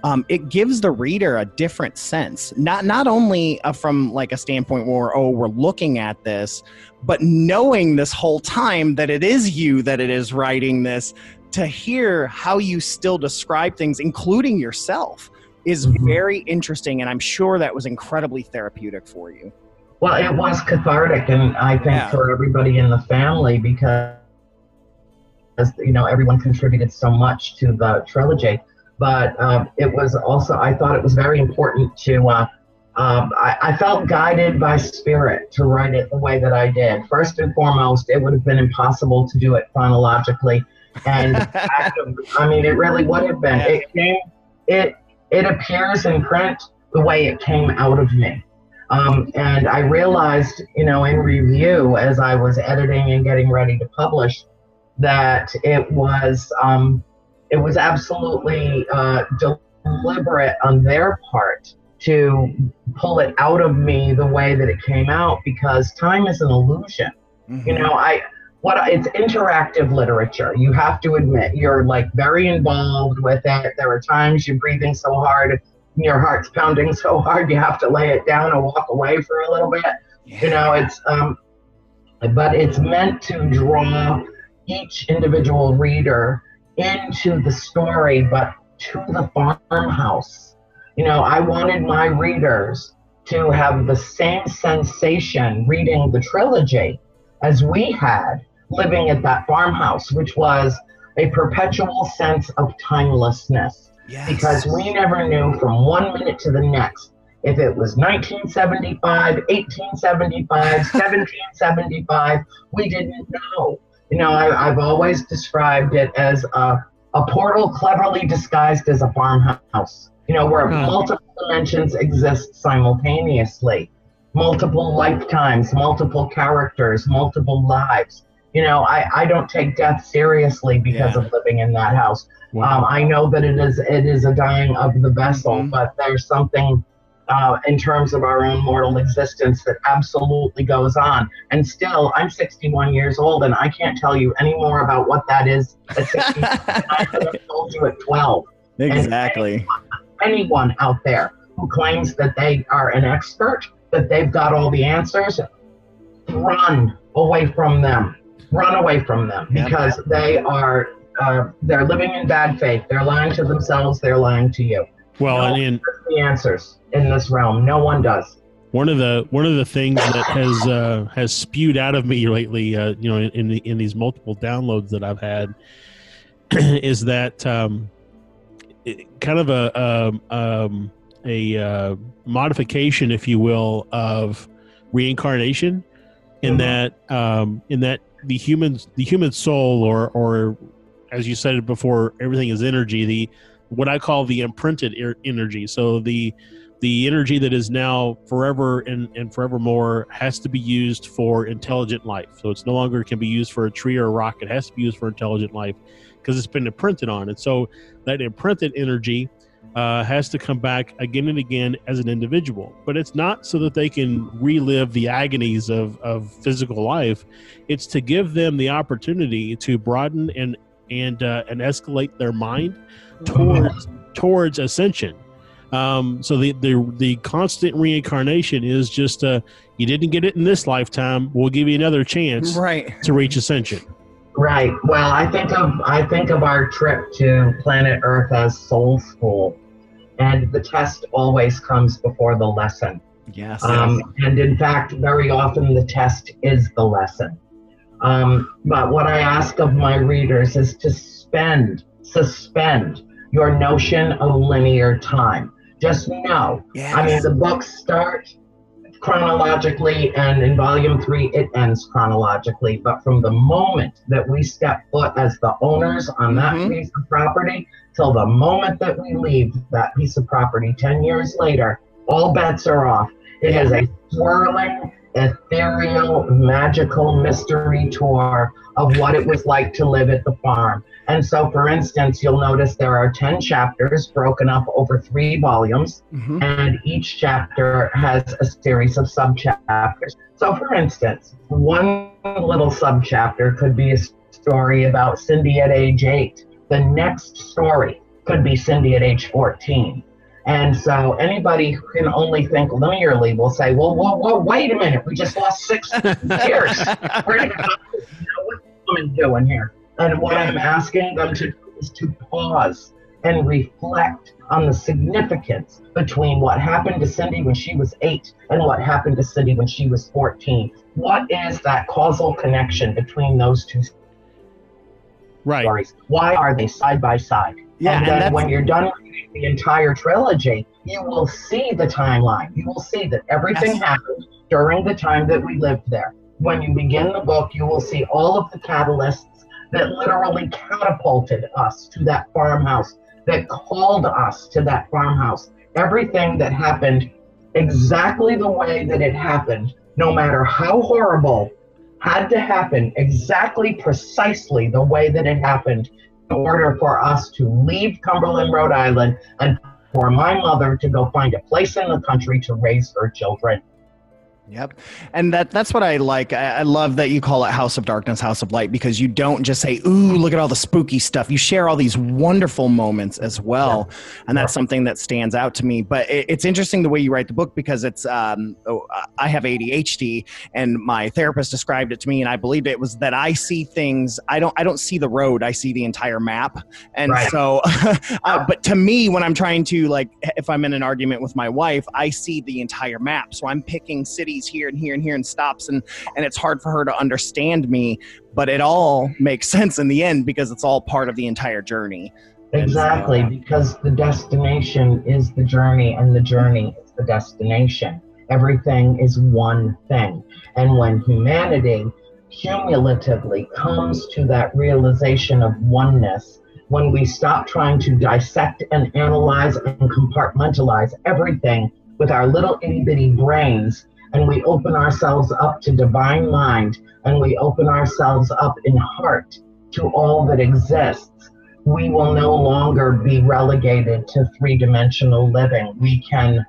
um, it gives the reader a different sense. Not not only uh, from like a standpoint where, oh, we're looking at this, but knowing this whole time that it is you that it is writing this, to hear how you still describe things, including yourself, is
Mhm.
very interesting. And I'm sure that was incredibly therapeutic for you.
Well, it was cathartic, and I think
Yeah.
for everybody in the family, because you know everyone contributed so much to the trilogy. But um, it was also, I thought it was very important to. Uh, um, I, I felt guided by spirit to write it the way that I did. First and foremost, it would have been impossible to do it chronologically, and I mean, it really would have been.
Yeah.
It came. It it appears in print the way it came out of me. Um, and I realized, you know, in review, as I was editing and getting ready to publish, that it was um, it was absolutely uh, deliberate on their part to pull it out of me the way that it came out, because time is an illusion.
Mhm.
You know, I what I- it's interactive literature. You have to admit, you're like very involved with it. There are times you're breathing so hard, your heart's pounding so hard, you have to lay it down and walk away for a little bit. You know, it's um, but it's meant to draw each individual reader into the story, but to the farmhouse. You know, I wanted my readers to have the same sensation reading the trilogy as we had living at that farmhouse, which was a perpetual sense of timelessness.
Yes.
Because we never knew from one minute to the next if it was nineteen seventy-five, eighteen seventy-five, seventeen seventy-five. We didn't know. You know, I, I've always described it as a, a portal cleverly disguised as a farmhouse, you know, where
Huh.
multiple dimensions exist simultaneously, multiple lifetimes, multiple characters, multiple lives. You know, I, I don't take death seriously because
Yeah.
of living in that house.
Wow.
Um, I know that it is it is a dying of the vessel,
Mhm.
but there's something uh, in terms of our own mortal existence that absolutely goes on. And still, I'm sixty-one years old, and I can't tell you any more about what that is at sixty-one than I could have told you at twelve.
Exactly.
Anyone out there who claims that they are an expert, that they've got all the answers, run away from them. Run away from them,
Yep.
because they are uh, they're living in bad faith. They're lying to themselves. They're lying to you.
Well,
No
and
one
in,
has the answers in this realm. No one does.
one of the one of the things that has uh, has spewed out of me lately, uh, you know, in in, the, in these multiple downloads that I've had, is that um, it, kind of a um, um, a uh, modification, if you will, of reincarnation, in
Mhm.
that um, in that the human the human soul, or or as you said it before, everything is energy. The what I call the imprinted er- energy. So the the energy that is now forever and, and forevermore has to be used for intelligent life. So it's no longer can be used for a tree or a rock. It has to be used for intelligent life because it's been imprinted on. And so that imprinted energy uh, has to come back again and again as an individual. But it's not so that they can relive the agonies of, of physical life. It's to give them the opportunity to broaden and and uh, and escalate their mind towards towards ascension. Um, so the, the the constant reincarnation is just uh, you didn't get it in this lifetime. We'll give you another chance
Right.
to reach ascension.
Right. Well, I think of I think of our trip to planet Earth as soul school, and the test always comes before the lesson.
Yes.
Um, and in fact, very often the test is the lesson. Um, but what I ask of my readers is to spend, suspend your notion of linear time. Just know.
Yes.
I mean, the books start chronologically, and in volume three, it ends chronologically. But from the moment that we step foot as the owners on that
Mhm.
piece of property till the moment that we leave that piece of property ten years later, all bets are off. It is a swirling, ethereal, magical mystery tour of what it was like to live at the farm. And so, for instance, you'll notice there are ten chapters broken up over three volumes,
Mhm.
and each chapter has a series of subchapters. So, for instance, one little subchapter could be a story about Cindy at age eight. The next story could be Cindy at age fourteen. And so anybody who can only think linearly will say, well, whoa, whoa, wait a minute. We just lost six years. Where did it go? You know, what's the woman doing here? And what I'm asking them to do is to pause and reflect on the significance between what happened to Cindy when she was eight and what happened to Cindy when she was fourteen. What is that causal connection between those two
Right.
stories? Why are they side by side?
Yeah,
and
and
then
that's-
when you're done reading the entire trilogy, you will see the timeline. You will see that everything
Yes.
happened during the time that we lived there. When you begin the book, you will see all of the catalysts that literally catapulted us to that farmhouse, that called us to that farmhouse. Everything that happened exactly the way that it happened, no matter how horrible, had to happen exactly precisely the way that it happened in order for us to leave Cumberland, Rhode Island, and for my mother to go find a place in the country to raise her children.
Yep. And that that's what I like. I, I love that you call it House of Darkness, House of Light, because you don't just say, ooh, look at all the spooky stuff. You share all these wonderful moments as well. Yeah. And that's something that stands out to me. But it, it's interesting the way you write the book, because it's, um, oh, I have A D H D, and my therapist described it to me, and I believed it was that I see things, I don't, I don't see the road, I see the entire map. And right. so, uh, but to me, when I'm trying to, like, if I'm in an argument with my wife, I see the entire map. So I'm picking cities here and here and here and stops, and and it's hard for her to understand me, but it all makes sense in the end because it's all part of the entire journey.
Exactly, so, because the destination is the journey and the journey is the destination. Everything is one thing. And when humanity cumulatively comes to that realization of oneness, when we stop trying to dissect and analyze and compartmentalize everything with our little itty bitty brains, and we open ourselves up to divine mind, and we open ourselves up in heart to all that exists, we will no longer be relegated to three-dimensional living. We can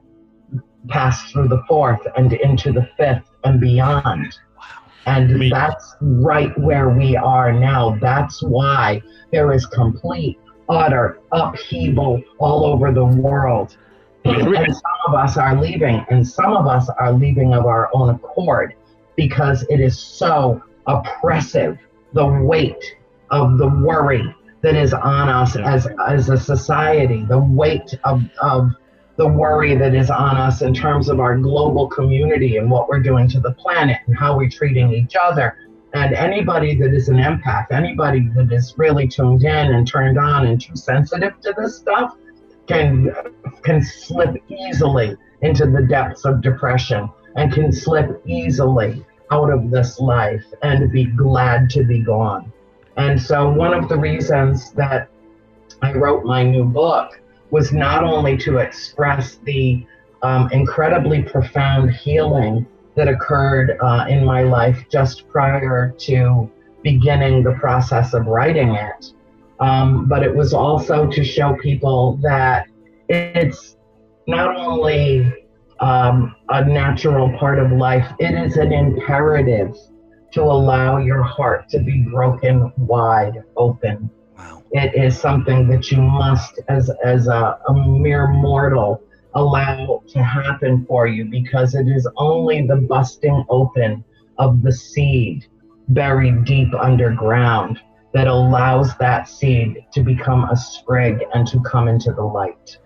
pass through the fourth and into the fifth and beyond. And I mean, that's right where we are now. That's why there is complete, utter upheaval all over the world. And some of us are leaving, and some of us are leaving of our own accord because it is so oppressive, the weight of the worry that is on us as, as a society, the weight of, of the worry that is on us in terms of our global community and what we're doing to the planet and how we're treating each other. And anybody that is an empath, anybody that is really tuned in and turned on and too sensitive to this stuff, can can slip easily into the depths of depression and can slip easily out of this life and be glad to be gone. And so one of the reasons that I wrote my new book was not only to express the um, incredibly profound healing that occurred uh, in my life just prior to beginning the process of writing it, Um, but it was also to show people that it's not only um, a natural part of life, it is an imperative to allow your heart to be broken wide open. Wow. It is something that you must, as, as a, a mere mortal, allow to happen for you, because it is only the busting open of the seed buried deep underground that allows that seed to become a sprig and to come into the light.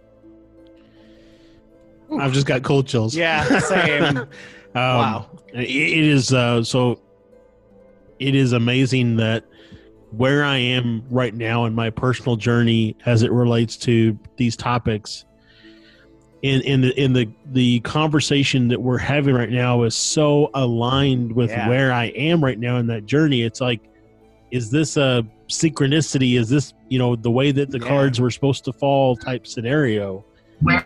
I've just got cold chills.
Yeah, same. um,
wow. It, it is, uh, so it is amazing that where I am right now in my personal journey as it relates to these topics, in, in the, in the, the conversation that we're having right now is so aligned with yeah. where I am right now in that journey. It's like, is this a synchronicity? Is this, you know, the way that the yeah. cards were supposed to fall type scenario?
We're,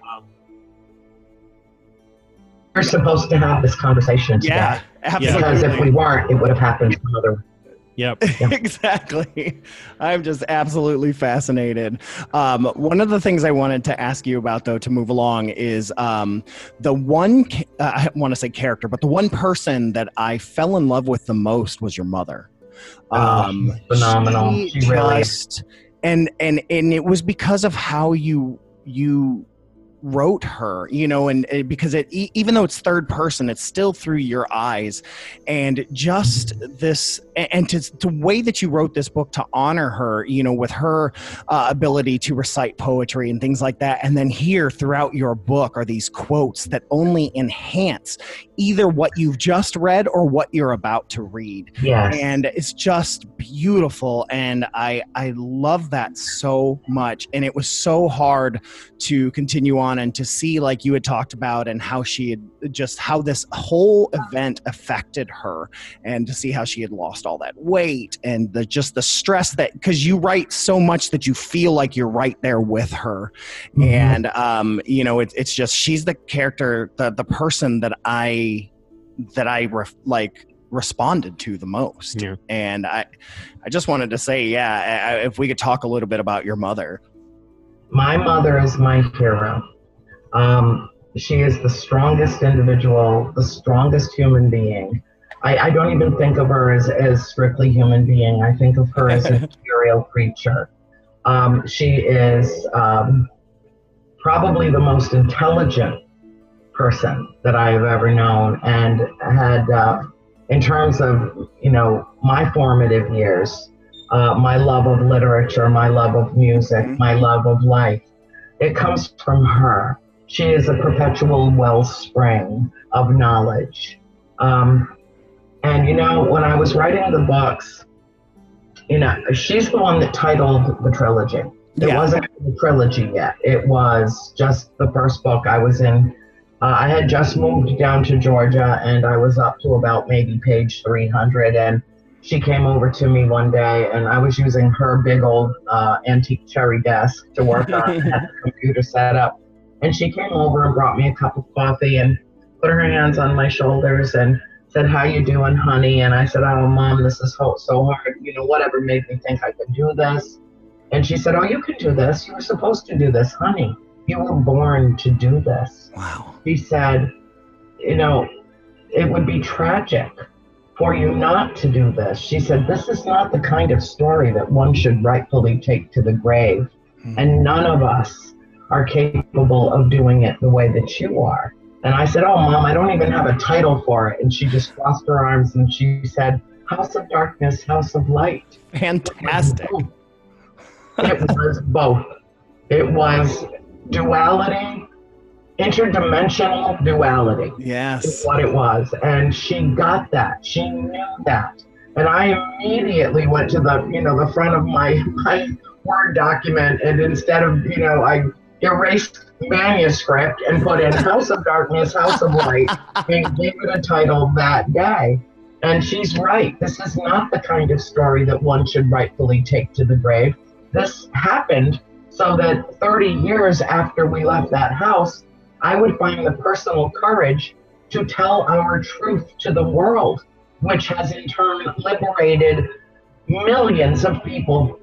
we're supposed to have this conversation today.
Yeah, absolutely.
Because if we weren't, it would have happened some other way.
Yep.
Yeah.
Exactly. I'm just absolutely fascinated. Um, one of the things I wanted to ask you about, though, to move along is um, the one, uh, I want to say character, but the one person that I fell in love with the most was your mother.
Um, oh, phenomenal.
She,
she really
just and and and it was because of how you you wrote her, you know, and, and because it e- even though it's third person, it's still through your eyes, and just this and to the way that you wrote this book to honor her, you know, with her uh, ability to recite poetry and things like that, and then here throughout your book are these quotes that only enhance either what you've just read or what you're about to read.
Yes.
And it's just beautiful, and I I love that so much, and it was so hard to continue on and to see, like you had talked about, and how she had just how this whole event affected her, and to see how she had lost all that weight, and the just the stress that, because you write so much that you feel like you're right there with her. Mm-hmm. And um you know, it's it's just she's the character, the the person that I that I ref, like responded to the most. Yeah. And I I just wanted to say, yeah, I, if we could talk a little bit about your mother.
My mother is my hero. Um, she is the strongest individual, the strongest human being. I, I don't even think of her as, as strictly human being. I think of her as a material creature. Um, she is um, probably the most intelligent person that I have ever known, and had, uh, in terms of, you know, my formative years, Uh, my love of literature, my love of music, my love of life, it comes from her. She is a perpetual wellspring of knowledge. Um, and, you know, when I was writing the books, you know, she's the one that titled the trilogy. It yeah. wasn't the trilogy yet. It was just the first book I was in. Uh, I had just moved down to Georgia, and I was up to about maybe page three hundred, and she came over to me one day, and I was using her big old uh, antique cherry desk to work on, had the computer set up. And she came over and brought me a cup of coffee and put her hands on my shoulders and said, "How you doing, honey?" And I said, "Oh, Mom, this is so, so hard. You know, whatever made me think I could do this." And she said, "Oh, you can do this. You were supposed to do this, honey. You were born to do this."
Wow.
She said, "You know, it would be tragic for you not to do this." She said, "This is not the kind of story that one should rightfully take to the grave. Mm-hmm. And none of us are capable of doing it the way that you are." And I said, "Oh, Mom, I don't even have a title for it." And she just crossed her arms and she said, "House of Darkness, House of Light."
Fantastic.
It was both. It was duality, interdimensional duality.
Yes.
Is what it was. And she got that. She knew that. And I immediately went to the, you know, the front of my, my Word document, and instead of, you know, I erased manuscript and put in House of Darkness, House of Light, and gave it a title that day. And she's right. This is not the kind of story that one should rightfully take to the grave. This happened so that thirty years after we left that house, I would find the personal courage to tell our truth to the world, which has in turn liberated millions of people.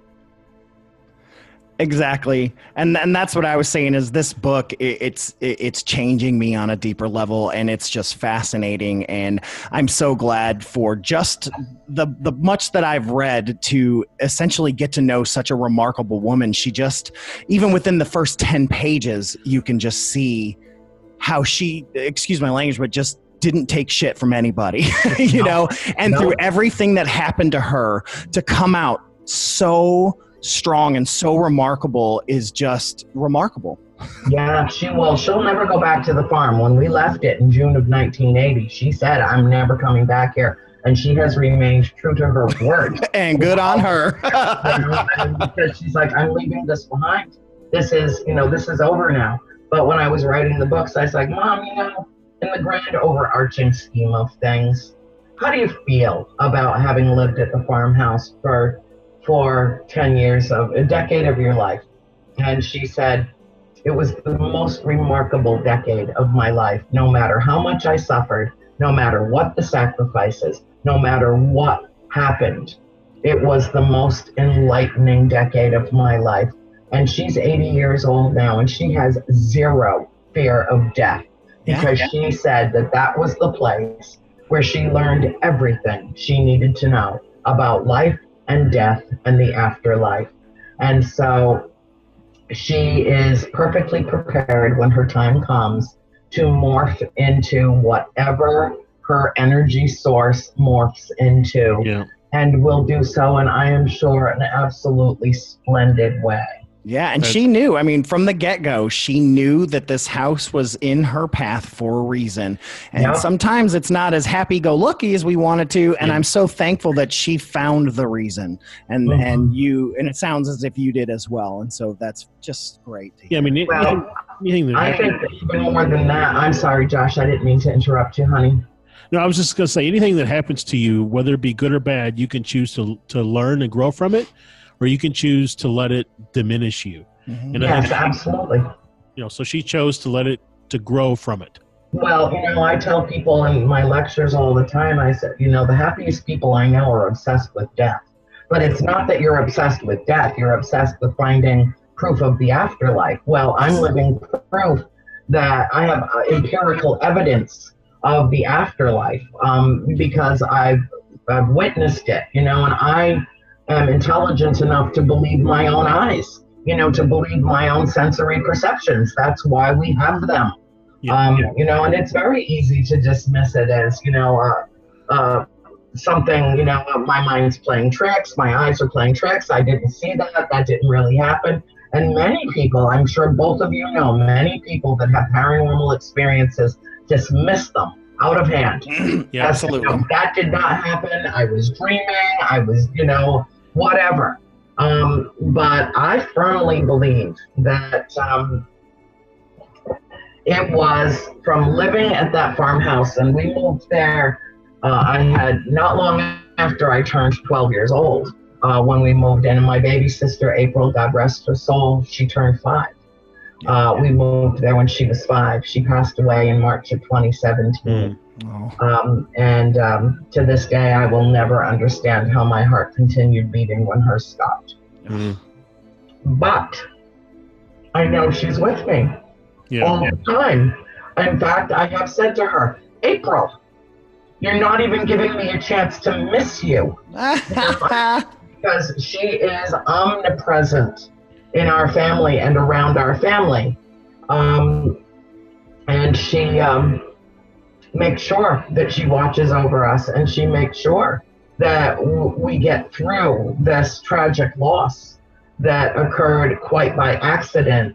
Exactly. And and that's what I was saying, is this book, it, it's it, it's changing me on a deeper level, and it's just fascinating. And I'm so glad for just the the much that I've read to essentially get to know such a remarkable woman. She just, even within the first ten pages, you can just see how she, excuse my language, but just didn't take shit from anybody, you know, and no. through everything that happened to her, to come out so strong and so remarkable is just remarkable.
Yeah, she will. She'll never go back to the farm. When we left it in June of nineteen eighty, she said, "I'm never coming back here." And she has remained true to her word.
And good on her.
Because she's like, "I'm leaving this behind. This is, you know, this is over now." But when I was writing the books, I was like, "Mom, you know, in the grand overarching scheme of things, how do you feel about having lived at the farmhouse for for ten years of a decade of your life?" And she said, "It was the most remarkable decade of my life. No matter how much I suffered, no matter what the sacrifices, no matter what happened, it was the most enlightening decade of my life." And she's eighty years old now, and she has zero fear of death, because yeah. she said that that was the place where she learned everything she needed to know about life and death and the afterlife. And so she is perfectly prepared when her time comes to morph into whatever her energy source morphs into.
Yeah.
And will do so, and I am sure, in an absolutely splendid way.
Yeah, and
That-
she knew, I mean, from the get-go, she knew that this house was in her path for a reason. And
Yeah.
sometimes it's not as happy-go-lucky as we wanted to, and
Yeah.
I'm so thankful that she found the reason. And
Mhm.
and you, and it sounds as if you did as well, and so that's just great to
Yeah, I
hear.
mean,
Well,
anything, anything that
I
happens-
think that even more than that, I'm sorry, Josh, I didn't mean to interrupt you, honey.
No, I was just going to say anything that happens to you, whether it be good or bad, you can choose to to learn and grow from it, or you can choose to let it diminish you.
Mhm.
And I
Yes,
think,
absolutely.
you know, so she chose to let it to grow from it.
Well, you know, I tell people in my lectures all the time, I said, you know, the happiest people I know are obsessed with death. But it's not that you're obsessed with death, you're obsessed with finding proof of the afterlife. Well, I'm living proof that I have uh, empirical evidence of the afterlife um, because I've, I've witnessed it, you know, and I am intelligent enough to believe my own eyes, you know, to believe my own sensory perceptions. That's why we have them.
Yeah.
Um, you know, and it's very easy to dismiss it as, you know, uh, uh, something, you know, my mind's playing tricks, my eyes are playing tricks, I didn't see that, that didn't really happen. And many people, I'm sure both of you know, many people that have paranormal experiences dismiss them out of hand.
Yeah,
As, you know,
absolutely.
that did not happen, I was dreaming, I was, you know, whatever. Um, but I firmly believe that um, it was from living at that farmhouse, and we moved there. Uh, I had not long after I turned twelve years old uh, when we moved in, and my baby sister April, God rest her soul, she turned five. Uh, we moved there when she was five. She passed away in March of twenty seventeen.
Mm.
Oh.
Um, and um, to this day, I will never understand how my heart continued beating when hers stopped.
Mm.
But I know she's with me
Yeah.
all the time. In fact, I have said to her, April, you're not even giving me a chance to miss you, because she is omnipresent in our family and around our family. Um, and she um, makes sure that she watches over us, and she makes sure that w- we get through this tragic loss that occurred quite by accident.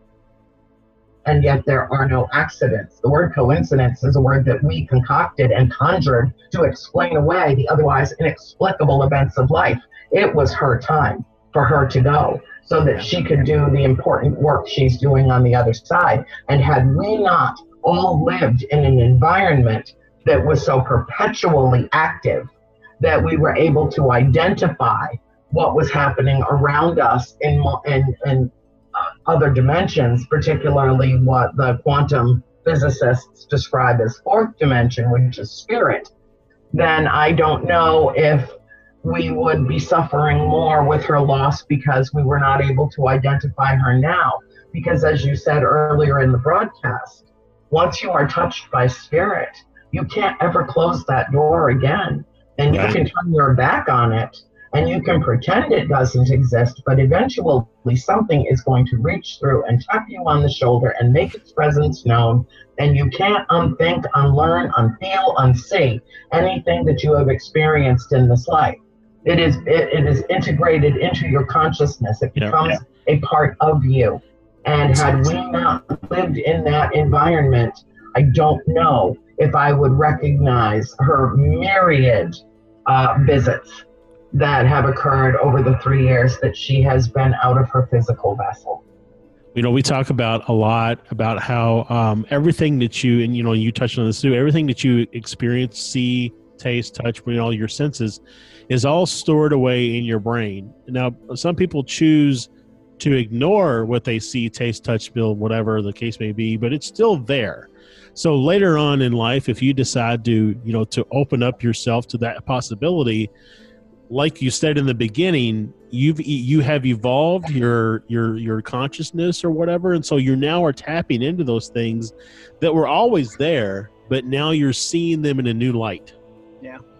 And yet there are no accidents. The word coincidence is a word that we concocted and conjured to explain away the otherwise inexplicable events of life. It was her time for her to go so that she could do the important work she's doing on the other side. And had we not all lived in an environment that was so perpetually active that we were able to identify what was happening around us in, in, in uh, other dimensions, particularly what the quantum physicists describe as fourth dimension, which is spirit, then I don't know if we would be suffering more with her loss because we were not able to identify her now. Because as you said earlier in the broadcast, once you are touched by spirit, you can't ever close that door again. And you
Right.
can turn your back on it and you can pretend it doesn't exist, but eventually something is going to reach through and tap you on the shoulder and make its presence known. And you can't unthink, unlearn, unfeel, unsee anything that you have experienced in this life. It is it, it is integrated into your consciousness. It
Yeah.
becomes a part of you. And had we not lived in that environment, I don't know if I would recognize her myriad uh, visits that have occurred over the three years that she has been out of her physical vessel.
You know, we talk about a lot about how um, everything that you, and you know, you touched on this too, everything that you experience, see, taste, touch, you know, all your senses is all stored away in your brain. Now, some people choose to ignore what they see, taste, touch, feel, whatever the case may be, but it's still there. So later on in life, if you decide to, you know, to open up yourself to that possibility, like you said in the beginning, you've you have evolved your your your consciousness or whatever, and so you now are tapping into those things that were always there, but now you're seeing them in a new light.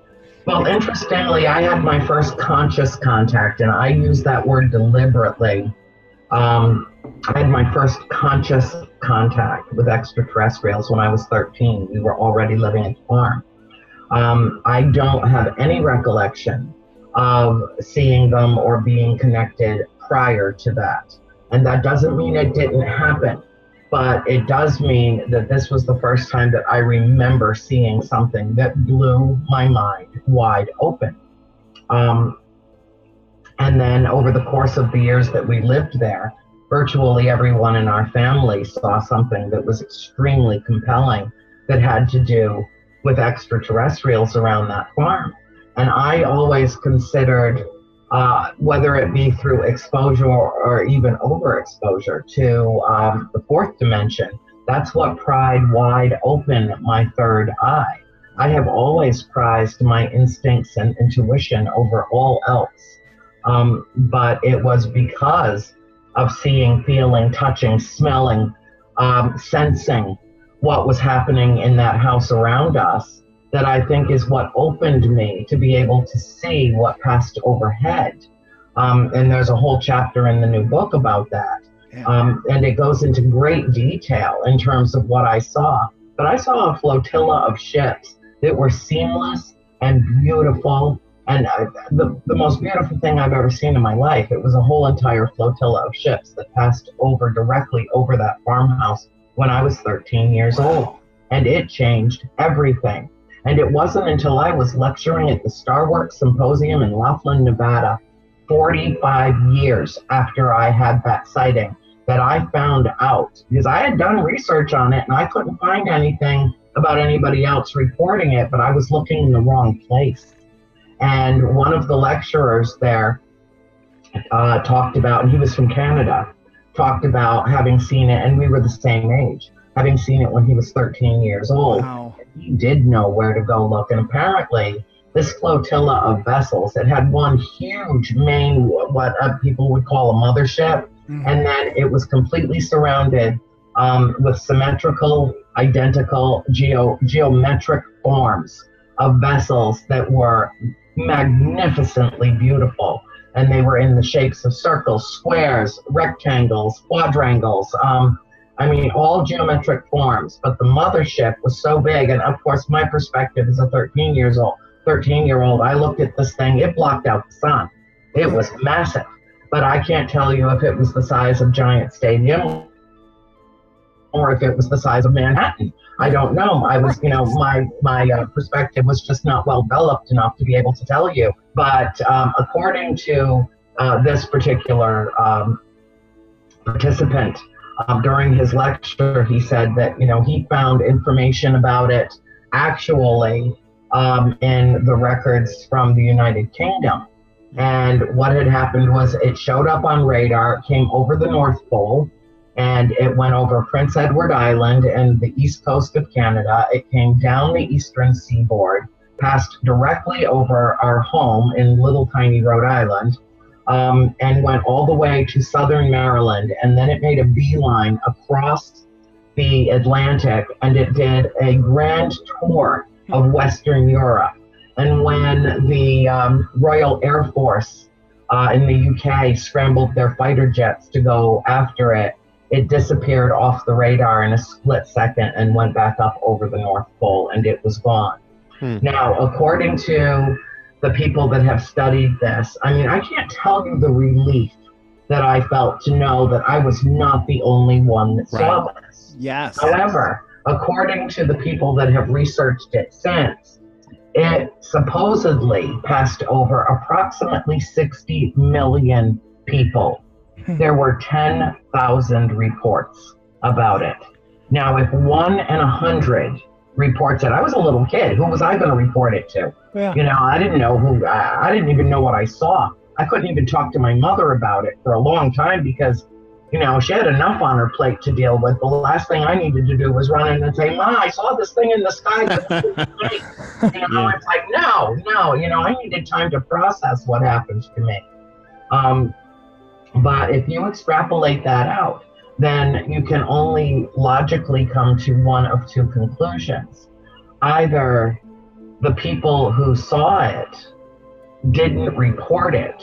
Well, interestingly, I had my first conscious contact, and I use that word deliberately. Um, I had my first conscious contact with extraterrestrials when I was thirteen. We were already living at the farm. Um, I don't have any recollection of seeing them or being connected prior to that. And that doesn't mean it didn't happen, but it does mean that this was the first time that I remember seeing something that blew my mind wide open. Um, and then over the course of the years that we lived there, virtually everyone in our family saw something that was extremely compelling that had to do with extraterrestrials around that farm. And I always considered, uh, whether it be through exposure or even overexposure to um, the fourth dimension, that's what pried wide open my third eye. I have always prized my instincts and intuition over all else. Um, but it was because of seeing, feeling, touching, smelling, um, sensing what was happening in that house around us that I think is what opened me to be able to see what passed overhead. Um, and there's a whole chapter in the new book about that. Um, and it goes into great detail in terms of what I saw. But I saw a flotilla of ships that were seamless and beautiful. And uh, the, the most beautiful thing I've ever seen in my life, it was a whole entire flotilla of ships that passed over directly over that farmhouse when I was thirteen years old. And it changed everything. And it wasn't until I was lecturing at the StarWorks Symposium in Laughlin, Nevada, forty-five years after I had that sighting, that I found out, because I had done research on it and I couldn't find anything about anybody else reporting it, but I was looking in the wrong place. And one of the lecturers there uh, talked about, and he was from Canada, talked about having seen it, and we were the same age, having seen it when he was thirteen years old.
Wow.
He did know where to go look. And apparently this flotilla of vessels, it had one huge main, what uh, people would call a mothership. Mm-hmm. And then it was completely surrounded um, with symmetrical, identical, geo geometric forms of vessels that were magnificently beautiful. And they were in the shapes of circles, squares, rectangles, quadrangles, um, I mean, all geometric forms. But the mothership was so big, and of course, my perspective as a thirteen years old, thirteen year old, I looked at this thing, it blocked out the sun. It was massive. But I can't tell you if it was the size of Giant Stadium or if it was the size of Manhattan. I don't know. I was, you know, my my uh, perspective was just not well developed enough to be able to tell you. But um, according to uh, this particular um, participant, um, during his lecture, he said that, you know, he found information about it actually um, in the records from the United Kingdom. And what had happened was it showed up on radar, came over the North Pole, and it went over Prince Edward Island and the east coast of Canada. It came down the eastern seaboard, passed directly over our home in little tiny Rhode Island, um, and went all the way to southern Maryland. And then it made a beeline across the Atlantic, and it did a grand tour of Western Europe. And when the um, Royal Air Force uh, in the U K scrambled their fighter jets to go after it, it disappeared off the radar in a split second and went back up over the North Pole, and it was gone. Hmm. Now, according to the people that have studied this, I mean, I can't tell you the relief that I felt to know that I was not the only one that right. saw this.
Yes.
However, according to the people that have researched it since, it supposedly passed over approximately sixty million people. There were ten thousand reports about it. Now, if one in a hundred reports it, I was a little kid. Who was I going to report it to? Yeah. You know, I didn't know who, I, I didn't even know what I saw. I couldn't even talk to my mother about it for a long time because, you know, she had enough on her plate to deal with. The last thing I needed to do was run in and say, Ma, I saw this thing in the sky. You know, yeah. It's like, no, no, you know, I needed time to process what happened to me. Um, but if you extrapolate that out, then you can only logically come to one of two conclusions. Either the people who saw it didn't report it,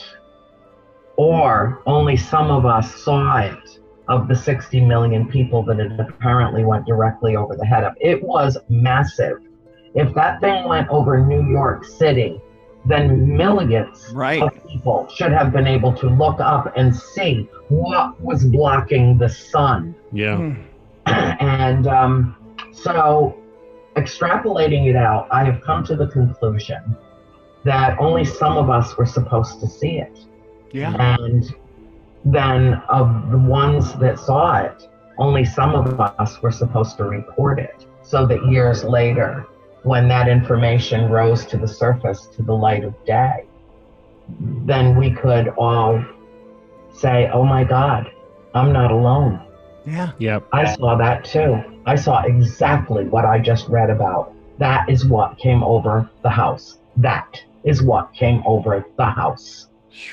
or only some of us saw it of the sixty million people that it apparently went directly over the head of. It was massive. If that thing went over New York City, then millions
Right.
of people should have been able to look up and see what was blocking the sun.
Yeah.
And um, so, extrapolating it out, I have come to the conclusion that only some of us were supposed to see it.
Yeah.
And then of the ones that saw it, only some of us were supposed to report it. So that years later, when that information rose to the surface, to the light of day, then we could all say, oh my God, I'm not alone.
Yeah.
Yep.
I saw that too. I saw exactly what I just read about. That is what came over the house. That is what came over the house.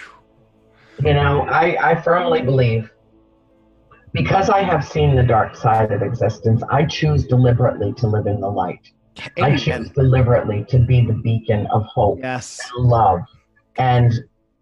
You know, I, I firmly believe, because I have seen the dark side of existence, I choose deliberately to live in the light. I choose deliberately to be the beacon of hope,
Yes.
and love, and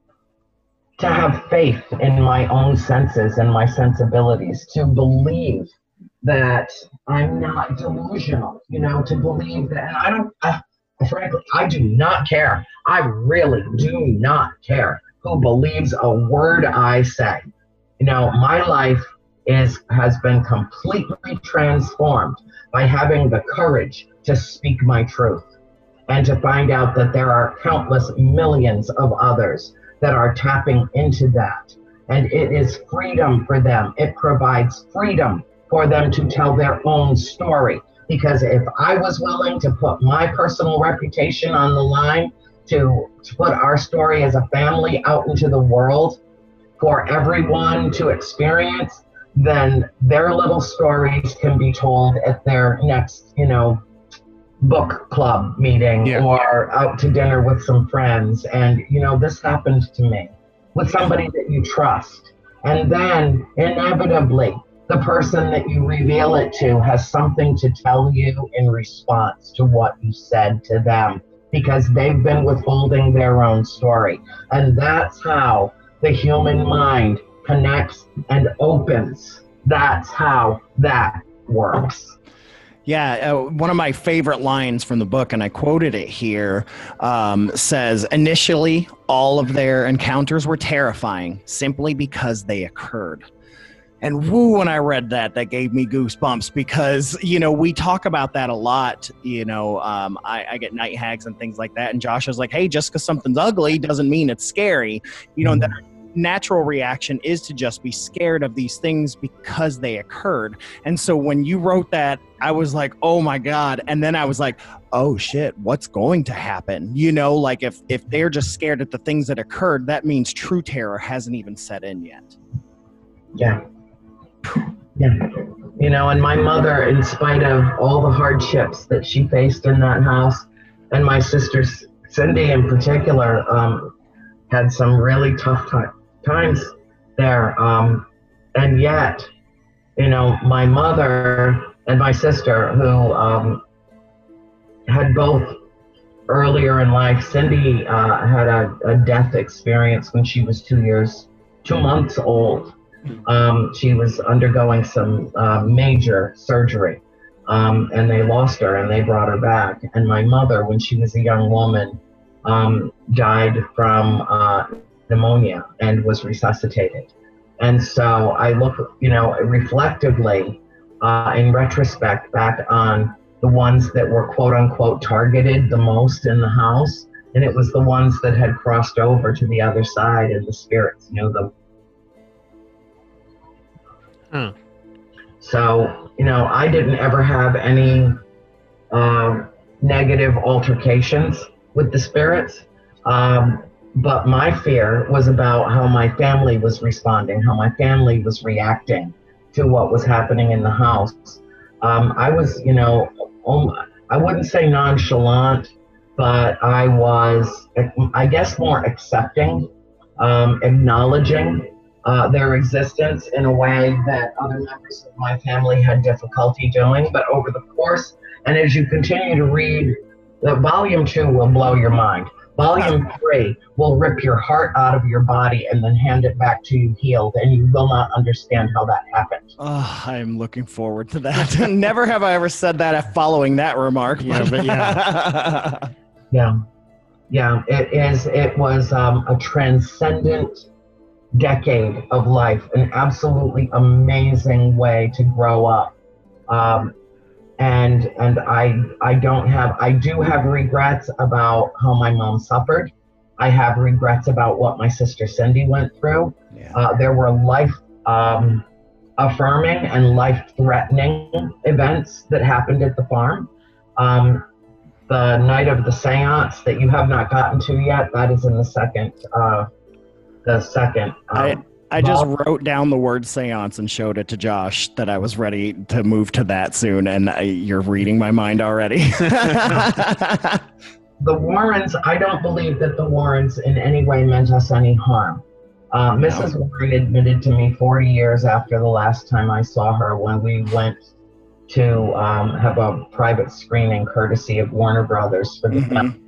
to have faith in my own senses and my sensibilities, to believe that I'm not delusional, you know, to believe that, and I don't, I, frankly, I do not care. I really do not care who believes a word I say. You know, my life is has been completely transformed by having the courage to speak my truth and to find out that there are countless millions of others that are tapping into that. And it is freedom for them. It provides freedom for them to tell their own story. Because if I was willing to put my personal reputation on the line, to, to put our story as a family out into the world for everyone to experience, then their little stories can be told at their next, you know, book club meeting
Yeah.
or out to dinner with some friends. And, you know, this happened to me with somebody that you trust. And then inevitably, the person that you reveal it to has something to tell you in response to what you said to them, because they've been withholding their own story. And that's how the human mind connects and opens. That's how that works.
Yeah, uh, one of my favorite lines from the book, and I quoted it here, um, says, initially, all of their encounters were terrifying simply because they occurred. And woo, when I read that, that gave me goosebumps because, you know, we talk about that a lot. You know, um, I, I get night hags and things like that. And Josh is like, hey, just because something's ugly doesn't mean it's scary. You know, and that natural reaction is to just be scared of these things because they occurred. And so when you wrote that, I was like, oh my God. And then I was like, oh shit, what's going to happen? You know, like if, if they're just scared at the things that occurred, that means true terror hasn't even set in yet.
Yeah. Yeah. You know, and my mother, in spite of all the hardships that she faced in that house, and my sister Cindy in particular, um, had some really tough t- times there. Um, and yet, you know, my mother and my sister, who um, had both earlier in life, Cindy uh, had a, a death experience when she was two years, two months old. Um, she was undergoing some uh, major surgery, um, and they lost her and they brought her back. And my mother, when she was a young woman, um, died from uh, pneumonia and was resuscitated. And so I look, you know, reflectively, uh, in retrospect, back on the ones that were quote unquote targeted the most in the house. And it was the ones that had crossed over to the other side, and the spirits knew them.
Huh.
So, you know, I didn't ever have any uh, negative altercations with the spirits. Um, but my fear was about how my family was responding, how my family was reacting to what was happening in the house. Um, I was, you know, um, I wouldn't say nonchalant, but I was, I guess, more accepting, um, acknowledging Uh, their existence in a way that other members of my family had difficulty doing. But over the course, and as you continue to read The volume two will blow your mind. Volume three will rip your heart out of your body and then hand it back to you healed, and you will not understand how that happened.
Oh, I'm looking forward to that. Never have I ever said that following that remark.
Yeah, but yeah.
Yeah. Yeah, it is. It was um, a transcendent decade of life, an absolutely amazing way to grow up. Um, and and I I don't have I do have regrets about how my mom suffered. I have regrets about what my sister Cindy went through.
Yeah.
Uh, there were life um, affirming and life threatening events that happened at the farm. Um, the night of the seance that you have not gotten to yet, that is in the second uh, the second. Um,
I, I just wrote down the word seance and showed it to Josh that I was ready to move to that soon, and I, you're reading my mind already.
The Warrens, I don't believe that the Warrens in any way meant us any harm. Uh, Missus No. Warren admitted to me forty years after the last time I saw her when we went to um, have a private screening courtesy of Warner Brothers for the
Mm-hmm.
film.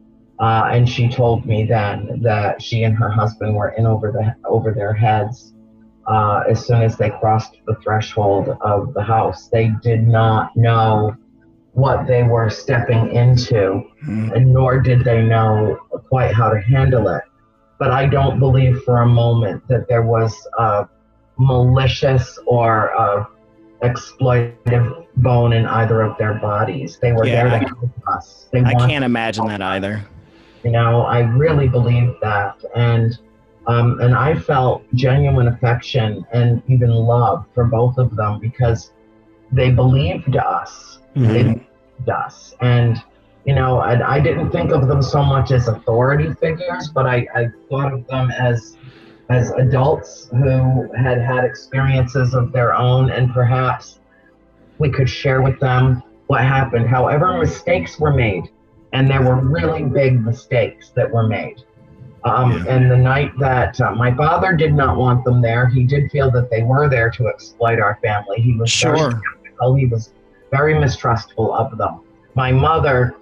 Uh, and she told me then that she and her husband were in over the over their heads uh, as soon as they crossed the threshold of the house. They did not know what they were stepping into,
Mm-hmm.
and nor did they know quite how to handle it. But I don't believe for a moment that there was a malicious or a exploitative bone in either of their bodies. They were
Yeah,
there
I-
to help us. They
I
wanted
can't imagine that either.
You know, I really believe that, and um, and I felt genuine affection and even love for both of them because they believed us. They
Mhm.
believed us, and you know, I, I didn't think of them so much as authority figures, but I, I thought of them as as adults who had had experiences of their own, and perhaps we could share with them what happened. However, mistakes were made. And there were really big mistakes that were made. Um,
Yeah.
And the night that uh, my father did not want them there, he did feel that they were there to exploit our family. He was very
Sure.
skeptical. He was very mistrustful of them. My mother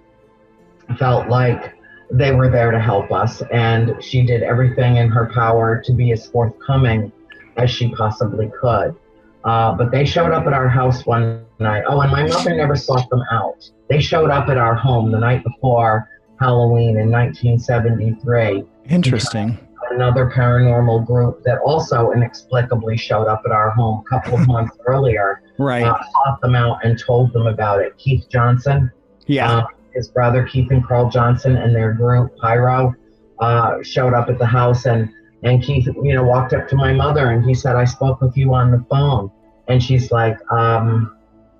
felt like they were there to help us, and she did everything in her power to be as forthcoming as she possibly could. Uh, but they showed up at our house one night. Oh, and my mother never sought them out. They showed up at our home the night before Halloween in nineteen seventy-three.
Interesting.
Another paranormal group that also inexplicably showed up at our home a couple of months earlier,
Right.
uh, sought them out and told them about it. Keith Johnson,
Yeah.
uh, his brother Keith and Carl Johnson and their group, Pyro, uh, showed up at the house, and And Keith, you know, walked up to my mother and he said, "I spoke with you on the phone." And she's like, um,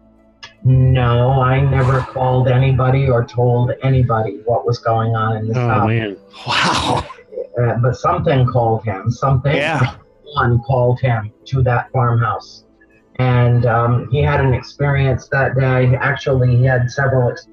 no, I never called anybody or told anybody what was going on in this
Oh
house.
man.
Wow.
Uh, but something called him. Something,
Yeah.
one called him to that farmhouse. And um, he had an experience that day. Actually, he had several ex-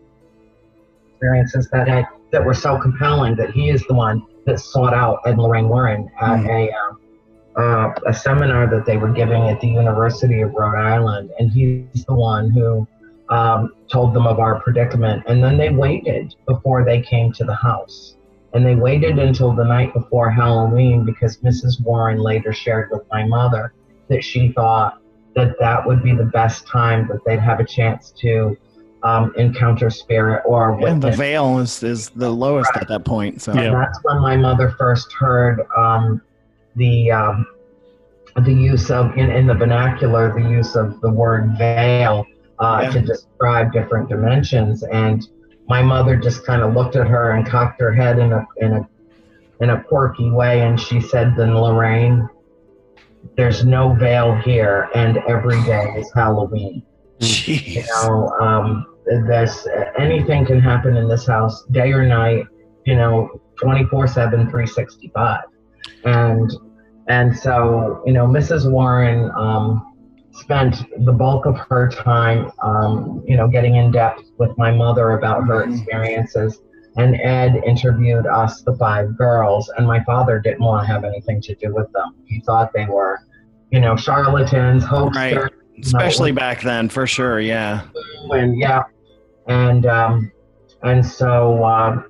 experiences that day that were so compelling that he is the one that sought out Ed and Lorraine Warren at
Mm.
a um, uh, a seminar that they were giving at the University of Rhode Island, and he's the one who um, told them of our predicament. And then they waited before they came to the house, and they waited until the night before Halloween because Missus Warren later shared with my mother that she thought that that would be the best time that they'd have a chance to um, encounter spirit or
And the
witness.
veil is, is the lowest at that point. So
Yeah.
And that's when my mother first heard um, the um, the use of, in, in the vernacular, the use of the word veil uh,
Yeah.
to describe different dimensions. And my mother just kind of looked at her and cocked her head in a in a in a quirky way, and she said, "Then Lorraine, there's no veil here, and every day is Halloween." You
Jeez.
know, um, there's anything can happen in this house, day or night, you know, twenty-four seven, three sixty-five. And, and so, you know, Missus Warren, um, spent the bulk of her time, um, you know, getting in depth with my mother about her
Mhm.
experiences. And Ed interviewed us, the five girls, and my father didn't want to have anything to do with them. He thought they were, you know, charlatans, hoaxers.
Right. Especially back then, for sure. Yeah.
And yeah, and um, And so uh,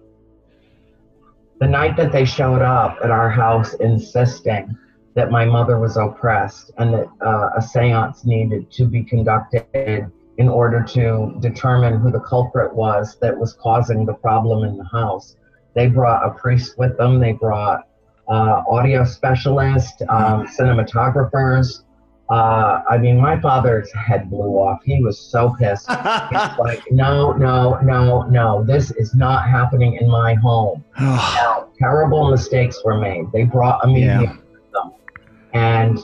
the night that they showed up at our house insisting that my mother was oppressed and that uh, a seance needed to be conducted in order to determine who the culprit was that was causing the problem in the house, they brought a priest with them. They brought uh, audio specialists, um, cinematographers. Uh, I mean, my father's head blew off. He was so pissed. He's like, no, no, no, no. This is not happening in my home. Now, terrible mistakes were made. They brought a medium
Yeah.
with them. And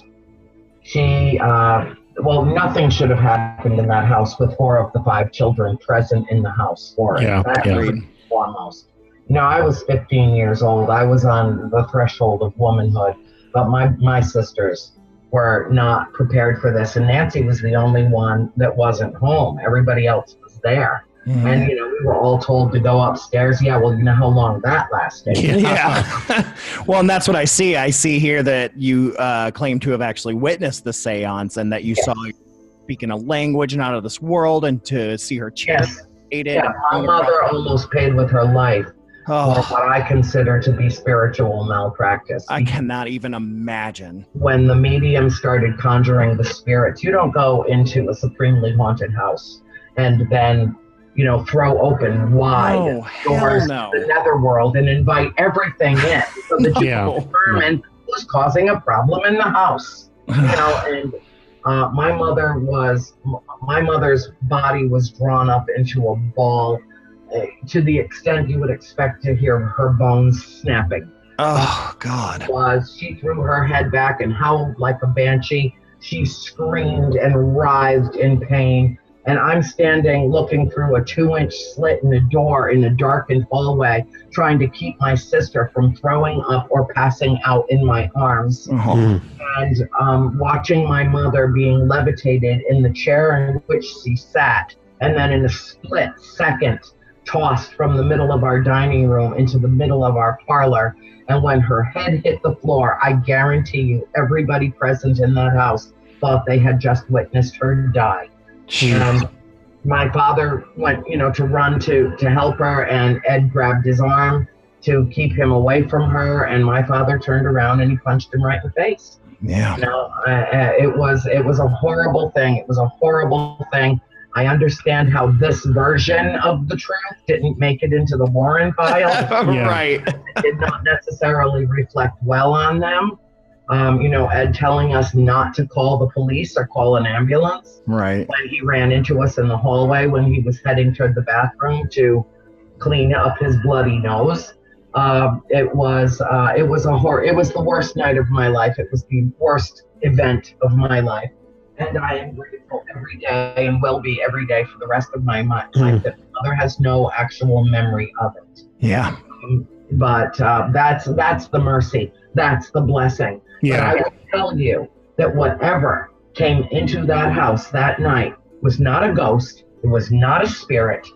she, uh, well, nothing should have happened in that house with four of the five children present in the house for it.
Yeah,
That's
yeah.
first and foremost. You know, I was fifteen years old. I was on the threshold of womanhood, but my, my sisters were not prepared for this. And Nancy was the only one that wasn't home. Everybody else was there.
Mm-hmm.
And, you know, we were all told to go upstairs. Yeah, well, you know how long that lasted.
Yeah. Well, and that's what I see. I see here that you uh, claim to have actually witnessed the seance and that you saw her speaking a language not of this world and to see her
Yes.
cheated.
Yeah, my mother almost paid with her life for
Oh,
what I consider to be spiritual malpractice.
I cannot even imagine.
When the medium started conjuring the spirits, you don't go into a supremely haunted house and then, you know, throw open wide
Oh, hell
doors
no.
to the netherworld and invite everything in so that you
Yeah.
can determine who's causing a problem in the house. You know, and uh, my mother was, my mother's body was drawn up into a ball uh, to the extent you would expect to hear her bones snapping.
Oh, God.
Was she threw her head back and howled like a banshee. She screamed and writhed in pain. And I'm standing looking through a two-inch slit in the door in a darkened hallway, trying to keep my sister from throwing up or passing out in my arms.
Oh,
Mm.
And um, watching my mother being levitated in the chair in which she sat, and then in a split second, tossed from the middle of our dining room into the middle of our parlor. And when her head hit the floor, I guarantee you, everybody present in that house thought they had just witnessed her die. And my father went, you know, to run to, to help her, and Ed grabbed his arm to keep him away from her. And my father turned around and he punched him right in the face.
yeah.
You know, uh, uh, it was it was a horrible thing. It was a horrible thing. I understand how this version of the truth didn't make it into the Warren file.
Yeah.
Right.
It did not necessarily reflect well on them. Um, you know, Ed telling us not to call the police or call an ambulance
Right.
when he ran into us in the hallway when he was heading toward the bathroom to clean up his bloody nose. Uh, it was uh, it was a hor- it was the worst night of my life. It was the worst event of my life, and I am grateful every day and will be every day for the rest of my mi- life
Mm.
that my mother has no actual memory of it.
Yeah.
Um, but uh, that's that's the mercy. That's the blessing. But
Yeah.
I will tell you that whatever came into that house that night was not a ghost. It was not a spirit.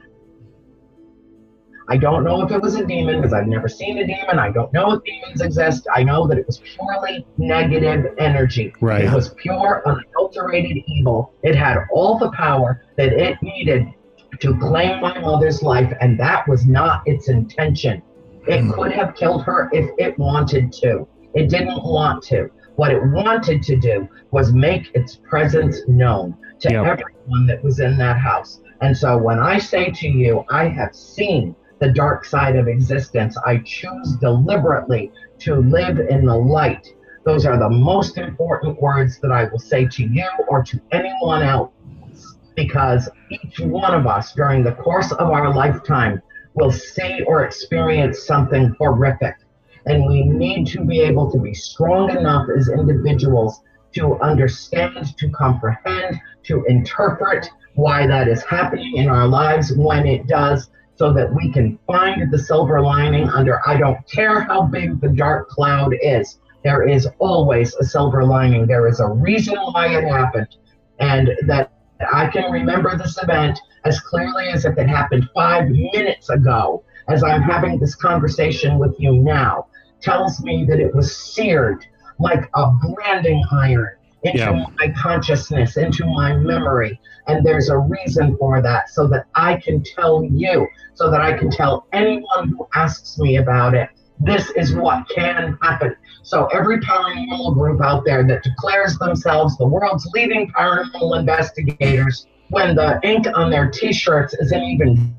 I don't know if it was a demon because I've never seen a demon. I don't know if demons exist. I know that it was purely negative energy.
Right.
It was pure, unadulterated evil. It had all the power that it needed to claim my mother's life, and that was not its intention. It could have killed her if it wanted to. It didn't want to. What it wanted to do was make its presence known to
Yep.
everyone that was in that house. And so when I say to you, I have seen the dark side of existence, I choose deliberately to live in the light. Those are the most important words that I will say to you or to anyone else, because each one of us during the course of our lifetime will see or experience something horrific. And we need to be able to be strong enough as individuals to understand, to comprehend, to interpret why that is happening in our lives when it does, so that we can find the silver lining under, I don't care how big the dark cloud is, there is always a silver lining. There is a reason why it happened. And that I can remember this event as clearly as if it happened five minutes ago, as I'm having this conversation with you now, tells me that it was seared like a branding iron into
Yeah.
my consciousness, into my memory. And there's a reason for that, so that I can tell you, so that I can tell anyone who asks me about it, this is what can happen. So every paranormal group out there that declares themselves the world's leading paranormal investigators, when the ink on their t-shirts isn't even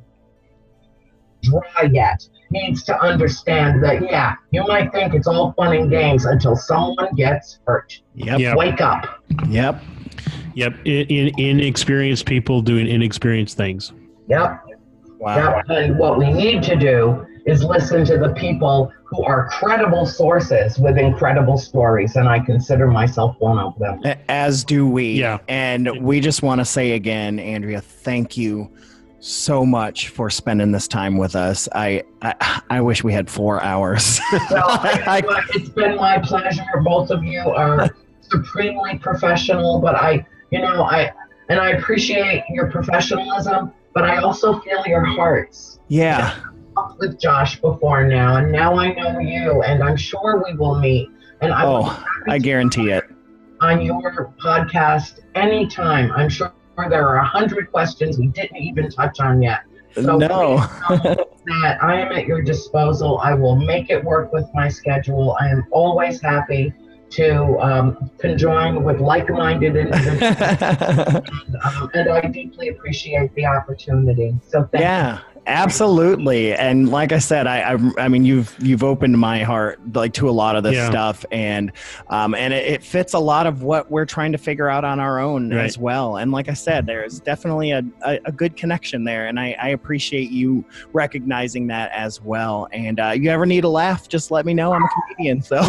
dry yet, needs to understand that, yeah, you might think it's all fun and games until someone gets hurt.
Yep.
Yep.
Wake up.
Yep.
Yep. In, in, inexperienced people doing inexperienced things.
Yep.
Wow.
Yep. And what we need to do is listen to the people who are credible sources with incredible stories, and I consider myself one of them.
As do we.
Yeah.
And we just want to say again, Andrea, thank you so much for spending this time with us. I I, I wish we had four hours.
Well, I, it's been my pleasure. Both of you are supremely professional, but I, you know, I and I appreciate your professionalism, but I also feel your hearts.
Yeah.
I talked with Josh before now, and now I know you, and I'm sure we will meet. And I will
Oh, I guarantee it.
on your podcast anytime. I'm sure there are a hundred questions we didn't even touch on yet. So
No.
please know that I am at your disposal. I will make it work with my schedule. I am always happy to um, conjoin with like-minded individuals, and, um, and I deeply appreciate the opportunity. So thank
Yeah, absolutely. And like I said, I, I, I mean, you've you've opened my heart like to a lot of this
Yeah.
stuff, and um, and it, it fits a lot of what we're trying to figure out on our own
Right.
as well. And like I said, there's definitely a, a, a good connection there, and I, I appreciate you recognizing that as well. And uh, you ever need a laugh, just let me know. I'm a comedian, so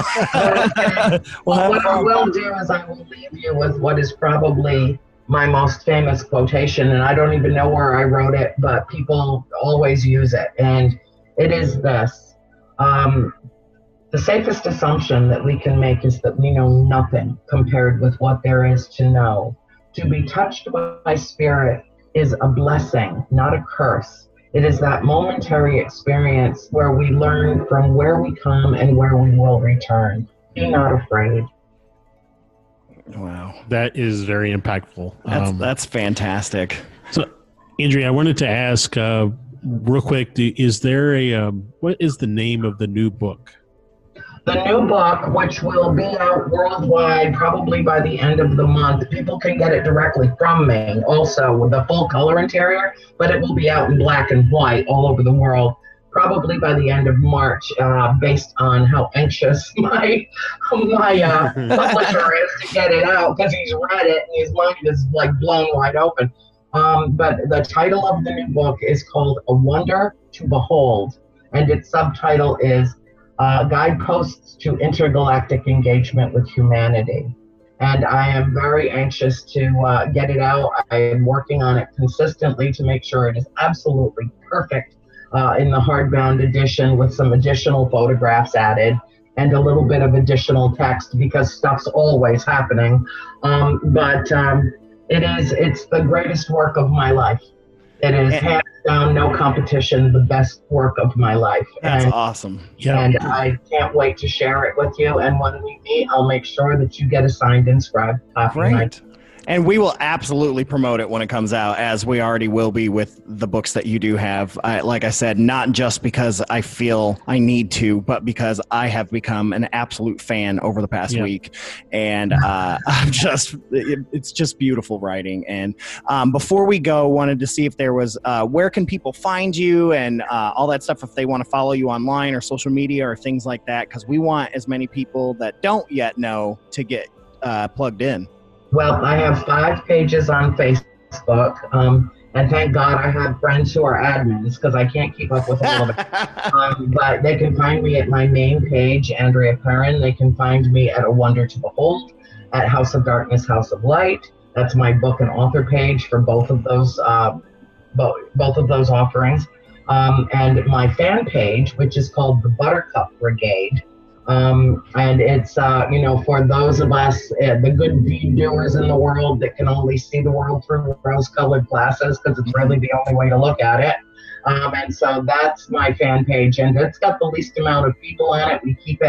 we'll have
what I will do is I will leave you with what is probably my most famous quotation, and I don't even know where I wrote it, but people always use it. And it is this. Um, the safest assumption that we can make is that we know nothing compared with what there is to know. To be touched by spirit is a blessing, not a curse. It is that momentary experience where we learn from where we come and where we will return. Be not afraid.
wow,
That is very impactful.
that's
Um,
that's fantastic.
So, Andrea, I wanted to ask uh, real quick: do, is there a um, what is the name of the new book?
The new book, which will be out worldwide probably by the end of the month, people can get it directly from me also with a full color interior, but it will be out in black and white all over the world probably by the end of March, uh, based on how anxious my my uh, publisher is to get it out, because he's read it and his mind is like blown wide open. Um, but the title of the new book is called A Wonder to Behold, and its subtitle is Uh, Guideposts to Intergalactic Engagement with Humanity. And I am very anxious to uh, get it out. I am working on it consistently to make sure it is absolutely perfect uh, in the hardbound edition, with some additional photographs added and a little bit of additional text, because stuff's always happening. Um, but um, it is, it's the greatest work of my life. It is hands down, no competition, the best work of my life.
That's
and,
awesome.
Yeah,
and I can't wait to share it with you. And when we meet, I'll make sure that you get a signed, inscribed copy.
Great. And we will absolutely promote it when it comes out, as we already will be with the books that you do have. I, like I said, not just because I feel I need to, but because I have become an absolute fan over the past
Yeah.
week. And uh, I'm just, it, it's just beautiful writing. And um, before we go, wanted to see if there was, uh, where can people find you and uh, all that stuff, if they want to follow you online or social media or things like that, because we want as many people that don't yet know to get uh, plugged in.
Well, I have five pages on Facebook, um, and thank God I have friends who are admins, because I can't keep up with all of it. Um, but they can find me at my main page, Andrea Perrin. They can find me at A Wonder to Behold, at House of Darkness, House of Light. That's my book and author page for both of those, uh, bo- both of those offerings. Um, and my fan page, which is called the Buttercup Brigade. Um, and it's, uh, you know, for those of us, uh, the good deed doers in the world that can only see the world through rose-colored glasses, because it's really the only way to look at it. Um, and so that's my fan page, and it's got the least amount of people on it. We keep it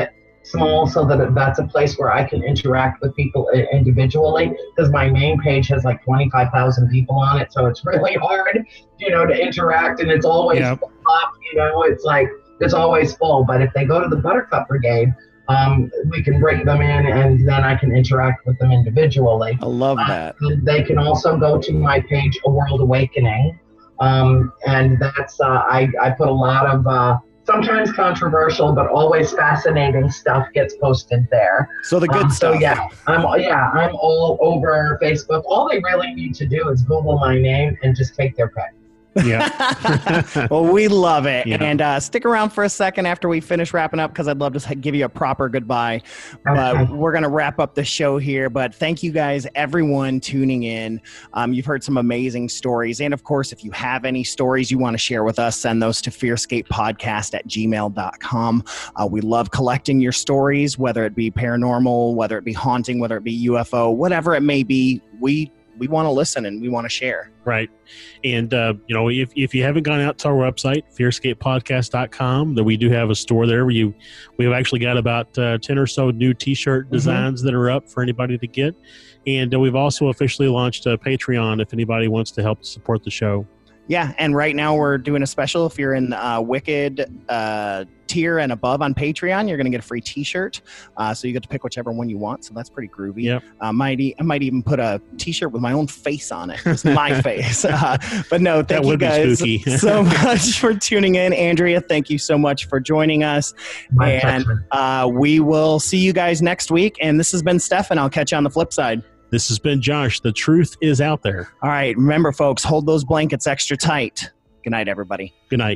small so that that's a place where I can interact with people individually, because my main page has like twenty-five thousand people on it. So it's really hard, you know, to interact, and it's always
Yep.
full up, you know, it's like, it's always full. But if they go to the Buttercup Brigade, um, we can bring them in and then I can interact with them individually.
I love
Uh,
that.
and they can also go to my page, A World Awakening. Um, and that's, uh, I, I put a lot of, uh, sometimes controversial, but always fascinating stuff gets posted there.
So the good
Um,
stuff.
So yeah, I'm, yeah, I'm all over Facebook. All they really need to do is Google my name and just take their pick.
Yeah.
Well, we love it.
Yeah.
And uh, stick around for a second after we finish wrapping up, because I'd love to give you a proper goodbye. But
Okay.
we're going to wrap up the show here. But thank you guys, everyone tuning in. Um, you've heard some amazing stories. And of course, if you have any stories you want to share with us, send those to fearscapepodcast at gmail dot com. Uh, we love collecting your stories, whether it be paranormal, whether it be haunting, whether it be U F O, whatever it may be. We we want to listen and we want to share.
Right. And, uh, you know, if, if you haven't gone out to our website, fearscape podcast dot com, that we do have a store there where you, we've actually got about uh, ten or so new t-shirt designs that are up for anybody to get. And uh, we've also officially launched a Patreon if anybody wants to help support the show.
Yeah, and right now we're doing a special. If you're in uh, Wicked uh, tier and above on Patreon, you're going to get a free T-shirt. Uh, so you get to pick whichever one you want. So that's pretty groovy.
Yep.
Uh, might e- I might even put a T-shirt with my own face on it. It's my face. Uh, but no, thank
That
you
would be
guys
spooky.
so much for tuning in. Andrea, thank you so much for joining us.
My
and
pleasure.
uh, we will see you guys next week. And this has been Steph, and I'll catch you on the flip side.
This has been Josh. The truth is out there.
All right, remember, folks, hold those blankets extra tight. Good night, everybody.
Good night.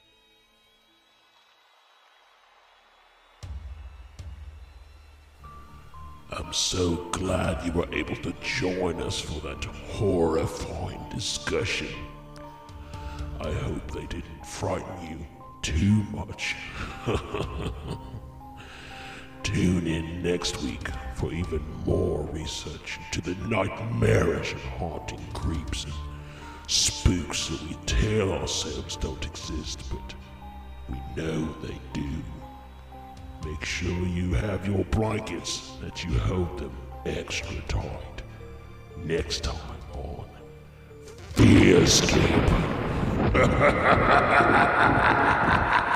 I'm so glad you were able to join us for that horrifying discussion. I hope they didn't frighten you too much. Tune in next week for even more research into the nightmarish and haunting creeps and spooks that we tell ourselves don't exist, but we know they do. Make sure you have your blankets, that you hold them extra tight. Next time on Fearscape.